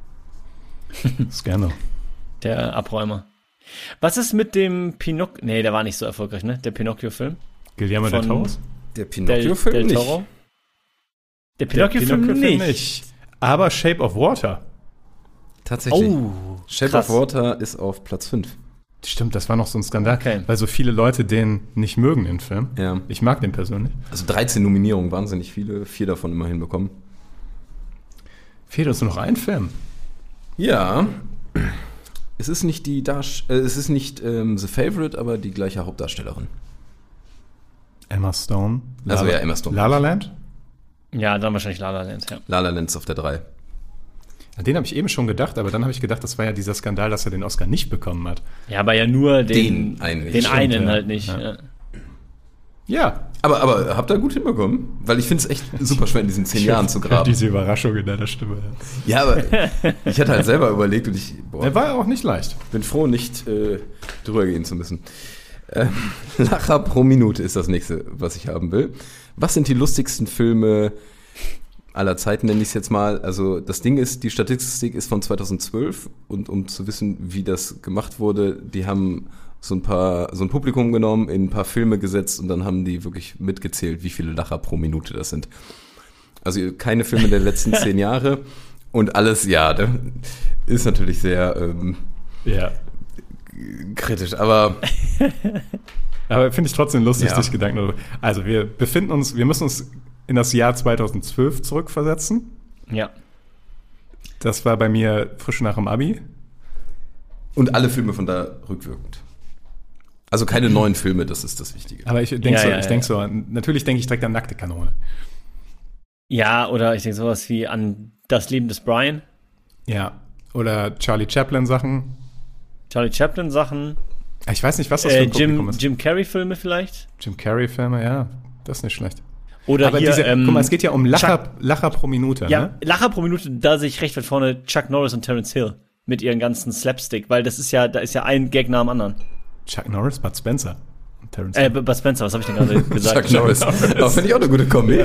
Scandal. Der Abräumer. Was ist mit dem Pinocchio? Nee, der war nicht so erfolgreich, ne? Der Pinocchio-Film. Guillermo del Von- Toro? Der Del, Pinocchio-Film Del nicht. Toro. Der Pinocchio-Film Pinocchio-Film nicht. Aber Shape of Water. Tatsächlich. Oh, Shape krass. of Water ist auf Platz fünf. Stimmt, das war noch so ein Skandal, Okay. weil so viele Leute den nicht mögen, den Film. Ja. Ich mag den persönlich. Also dreizehn Nominierungen, wahnsinnig viele, vier davon immerhin bekommen. Fehlt uns nur noch ein Film. Ja. Es ist nicht die Darst äh, es ist nicht ähm, The Favorite, aber die gleiche Hauptdarstellerin. Emma Stone. Also La- ja, Emma Stone. La La Land? Ja, dann wahrscheinlich La La Land, ja. La La Land ist auf der drei. An den habe ich eben schon gedacht, aber dann habe ich gedacht, das war ja dieser Skandal, dass er den Oscar nicht bekommen hat. Ja, aber ja nur den, Den einen nicht. den Stimmt, einen ja. halt nicht. Ja. Ja. Ja. Aber, aber habt ihr gut hinbekommen? Weil ich finde es echt super schwer, in diesen zehn Jahren zu graben. Diese Überraschung in deiner Stimme. Ja, aber ich hatte halt selber überlegt und ich boah, Er war auch nicht leicht. bin froh, nicht äh, drüber gehen zu müssen. Ähm, Lacher pro Minute ist das nächste, was ich haben will. Was sind die lustigsten Filme aller Zeiten, nenne ich es jetzt mal? Also das Ding ist, die Statistik ist von zweitausendzwölf und um zu wissen, wie das gemacht wurde, die haben so ein paar, so ein Publikum genommen, in ein paar Filme gesetzt und dann haben die wirklich mitgezählt, wie viele Lacher pro Minute das sind. Also keine Filme der letzten zehn Jahre und alles, ja, da ist natürlich sehr ähm, Ja. kritisch, aber Aber finde ich trotzdem lustig, Ja. sich Gedanken darüber. Also wir befinden uns, wir müssen uns in das Jahr zweitausendzwölf zurückversetzen. ja. Das war bei mir frisch nach dem Abi. und alle Filme von da rückwirkend. Also keine neuen Filme, das ist das Wichtige. Aber ich denke Ja, so, ja, ich ja. denk so, natürlich denke ich direkt an Nackte Kanone. Ja, oder ich denke sowas wie an Das Leben des Brian, Ja. Oder Charlie Chaplin Sachen. Charlie Chaplin Sachen, Ich weiß nicht, was das für äh, ein Publikum Jim, ist. Jim Carrey Filme vielleicht. Jim Carrey Filme, ja. Das ist nicht schlecht. Oder Aber hier, diese, ähm, guck mal, es geht ja um Lacher, Chuck, Lacher pro Minute, ja, ne? Lacher pro Minute, da sehe ich recht weit vorne Chuck Norris und Terence Hill mit ihren ganzen Slapstick, weil das ist ja, da ist ja ein Gag nach dem anderen. Chuck Norris, Bud Spencer. Und Terence Äh, Hill. Bud Spencer, was habe ich denn gerade gesagt? Chuck Norris. Aber finde ich auch eine gute Kombi.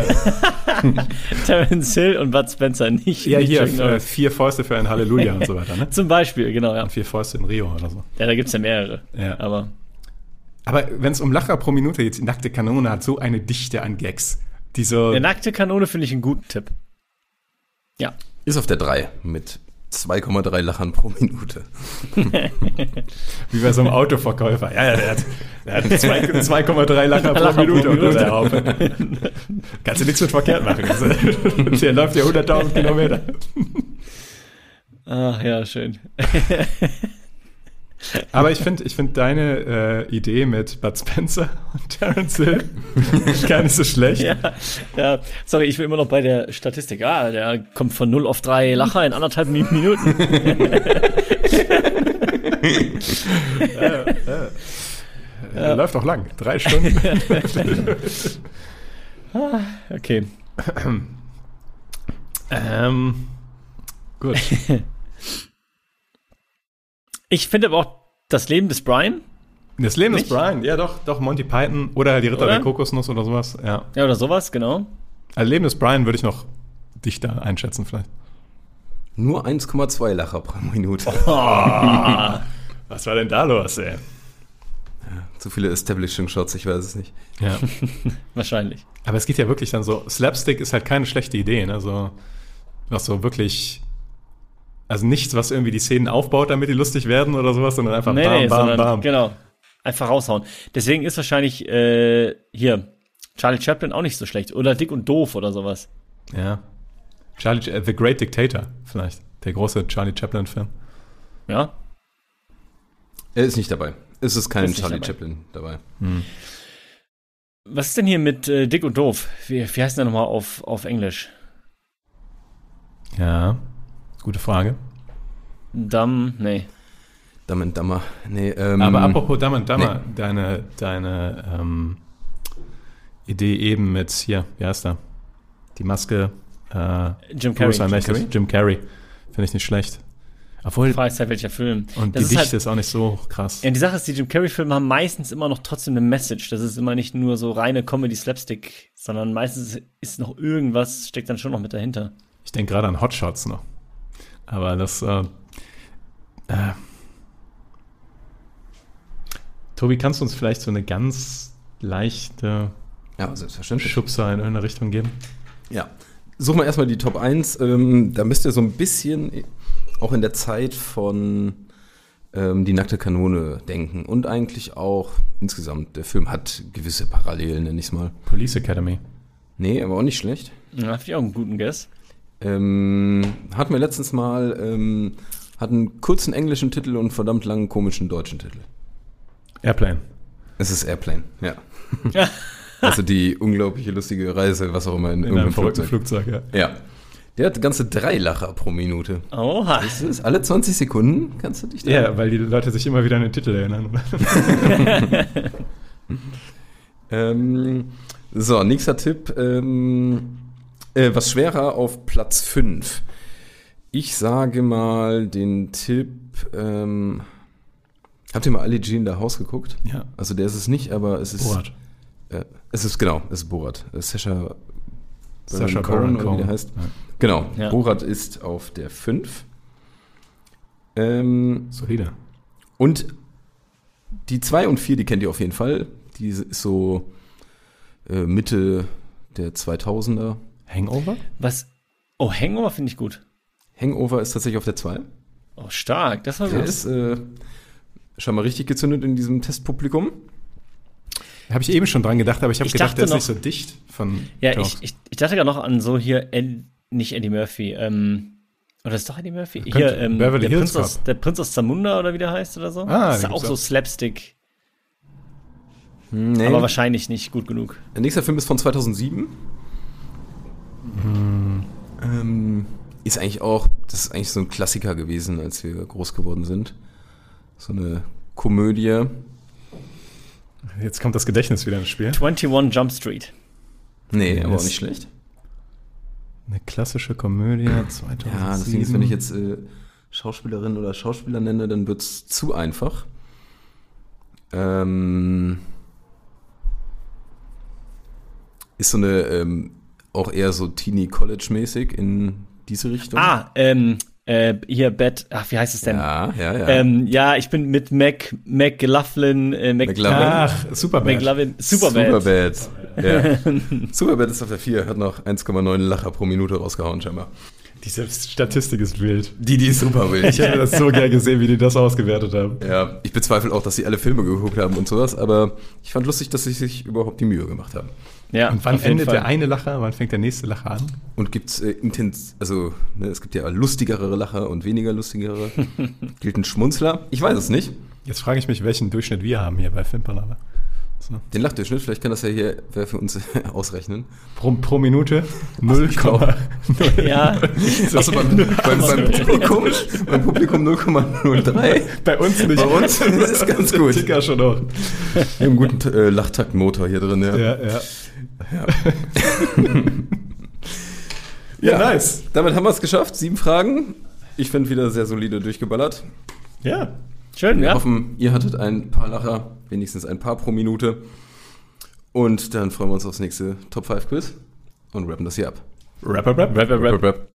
Terence Hill und Bud Spencer, nicht, Ja, nicht hier, Chuck äh, Norris. vier Fäuste für ein Halleluja und so weiter, ne? Zum Beispiel, genau, ja. Und vier Fäuste in Rio oder so. Ja, da gibt's ja mehrere. Ja. Aber Aber wenn es um Lacher pro Minute geht, die Nackte Kanone hat so eine Dichte an Gags. Die so, der nackte Kanone finde ich einen guten Tipp. Ja. Ist auf der drei mit zwei Komma drei Lachern pro Minute. wie bei so einem Autoverkäufer. Ja, ja, der hat, der hat zwei- zwei Komma drei Lacher pro Lacher pro Minute unter Minute. der Haube. Kannst du nichts mit verkehrt machen. Also, der läuft ja hunderttausend Kilometer. Ach ja, schön. Aber ich finde ich find deine äh, Idee mit Bud Spencer und Terence Hill gar nicht so schlecht. Ja, ja, sorry, ich bin immer noch bei der Statistik. Ah, der kommt von null auf drei Lacher in anderthalb Mi- Minuten. Äh, Läuft auch lang. Drei Stunden. Okay. ähm, gut. Ich finde aber auch das Leben des Brian. Das Leben Nicht? ist Brian. Ja, doch, doch, Monty Python oder die Ritter Oder? der Kokosnuss oder sowas. Ja. Ja, oder sowas, genau. Also Leben des Brian würde ich noch dichter einschätzen vielleicht. Nur eins Komma zwei Lacher pro Minute. Was war denn da los, ey? Zu viele Establishing-Shots, ich weiß es nicht. Ja. Wahrscheinlich. Aber es geht ja wirklich dann so, Slapstick ist halt keine schlechte Idee, ne? So, was so wirklich, also nichts, was irgendwie die Szenen aufbaut, damit die lustig werden oder sowas, sondern einfach Nee, bam, nee, bam, sondern, bam. genau. Einfach raushauen. Deswegen ist wahrscheinlich, äh, hier, Charlie Chaplin auch nicht so schlecht. Oder Dick und Doof oder sowas. Ja. Charlie, äh, The Great Dictator, vielleicht. Der große Charlie Chaplin-Film. Ja. Er ist nicht dabei. Es ist kein Ist nicht Charlie dabei. Chaplin dabei. Was ist denn hier mit äh, Dick und Doof? Wie, wie heißt der nochmal auf, auf Englisch? Ja. Gute Frage. Dumb, nee. Dumb and Dumber. Nee, ähm, Aber apropos Dumb and Dumber, nee. deine, deine, ähm, Idee eben mit, hier, wie heißt er? Die Maske, äh, Jim Carrey. Bruce Almighty. Jim Carrey. Finde ich nicht schlecht. Obwohl, Frage ist halt, welcher Film. und Das die ist Dichte halt, ist auch nicht so krass. ja, die Sache ist, die Jim Carrey-Filme haben meistens immer noch trotzdem eine Message. Das ist immer nicht nur so reine Comedy-Slapstick, sondern meistens ist noch irgendwas, steckt dann schon noch mit dahinter. Ich denke gerade an Hotshots noch. Aber das, äh, äh, Tobi, kannst du uns vielleicht so eine ganz leichte Ja, selbstverständlich. Schubser in irgendeine Richtung geben? Ja. Suchen wir erstmal die Top eins. Ähm, da müsst ihr so ein bisschen auch in der Zeit von ähm, Die nackte Kanone denken. Und eigentlich auch insgesamt. Der Film hat gewisse Parallelen, nenne ich es mal. Police Academy. Nee, aber auch nicht schlecht. Ja, finde ich auch einen guten Guess. Ähm, hatten wir letztens mal, ähm, hat einen kurzen englischen Titel und einen verdammt langen komischen deutschen Titel. Airplane. Es ist Airplane, ja. Also die unglaubliche lustige Reise, was auch immer in, In einem irgendeinem verrückten Flugzeug. Flugzeug, ja. Ja. Der hat ganze drei Lacher pro Minute. Oha. Das ist alle zwanzig Sekunden, kannst du dich da... Ja, weil die Leute sich immer wieder an den Titel erinnern. Ähm, so, nächster Tipp. Ähm, äh, was schwerer auf Platz fünf. Ich sage mal den Tipp... Ähm, habt ihr mal Ali G in the House geguckt? Ja. Also der ist es nicht, aber es ist... Borat. Äh, es ist, genau, es ist Borat. Äh, Sacha Sacha Baron Baron Cohen, oder wie der Cohen. heißt. Ja. Genau, Ja. Borat ist auf der fünf. Ähm, Solide. und die zwei und vier, die kennt ihr auf jeden Fall. Die ist so äh, Mitte der zweitausender. Hangover? Was? Oh, Hangover finde ich gut. Hangover ist tatsächlich auf der zwei. Oh, stark. Das war Der gut. ist äh, schon mal richtig gezündet in diesem Testpublikum. Habe ich eben schon dran gedacht, aber ich habe Ich gedacht, dachte der ist noch- nicht so dicht von Ja, Jokes. ich, ich, ich dachte gerade noch an so hier, Ed, nicht Eddie Murphy, ähm, oder ist doch Eddie Murphy? Könnte- Hier, ähm, Beverly der, Hills Prinz aus, Cop. der Prinz aus Zamunda oder wie der heißt oder so. Ah, das ist den auch gibt's so auch. Slapstick, Nee. aber wahrscheinlich nicht gut genug. Der nächste Film ist von zweitausendsieben. Ähm, ist eigentlich auch, das ist eigentlich so ein Klassiker gewesen, als wir groß geworden sind. So eine Komödie. Jetzt kommt das Gedächtnis wieder ins Spiel. einundzwanzig Jump Street. Nee, Nee, aber auch ist- nicht schlecht. Eine klassische Komödie zweitausendsieben. Ja, das Ding ist, wenn ich jetzt äh, Schauspielerin oder Schauspieler nenne, dann wird's zu einfach. Ähm, ist so eine, ähm, auch eher so Teenie-College-mäßig in diese Richtung. Ah, ähm, äh, hier, Bad, ach, wie heißt es denn? Ja, ja, ja. Ähm, ja, ich bin mit Mac, McLaughlin, äh, Mac, McLovin. Ach, Superbad. McLovin, Superbad. Superbad. Ja. Superbad ist auf der vier, hat noch eins Komma neun Lacher pro Minute rausgehauen, scheinbar. Diese Statistik ist wild. Die, die ist super wild. Ich hätte das so gern gesehen, wie die das ausgewertet haben. Ja, ich bezweifle auch, dass sie alle Filme geguckt haben und sowas, aber ich fand lustig, dass sie sich überhaupt die Mühe gemacht haben. Ja, Und wann auf jeden endet Fall. der eine Lacher, wann fängt der nächste Lacher an? Und gibt's äh, intens, also ne, es gibt ja lustigere Lacher und weniger lustigere. Gilt ein Schmunzler? Ich weiß es nicht. Jetzt frage ich mich, welchen Durchschnitt wir haben hier bei Filmpalava. So. Den Lachdurchschnitt, vielleicht kann das ja hier wer für uns ausrechnen. Pro, pro Minute null Komma null. Ja, Achso, beim, beim, beim Publikum, beim Publikum null Komma null drei. Bei uns nicht. Bei uns das ist ganz gut. Ticker schon auch. Wir haben einen guten äh, Lachtaktmotor hier drin, ja. Ja, ja. Ja. Ja, nice. Damit haben wir es geschafft. Sieben Fragen. Ich finde wieder sehr solide durchgeballert. Ja. schön, Wir ja. hoffen, ihr hattet ein paar Lacher, wenigstens ein paar pro Minute. Und dann freuen wir uns aufs nächste Top fünf Quiz und rappen das hier ab. Rap, rap, rap. Rap, rap, rap. Rap, rap.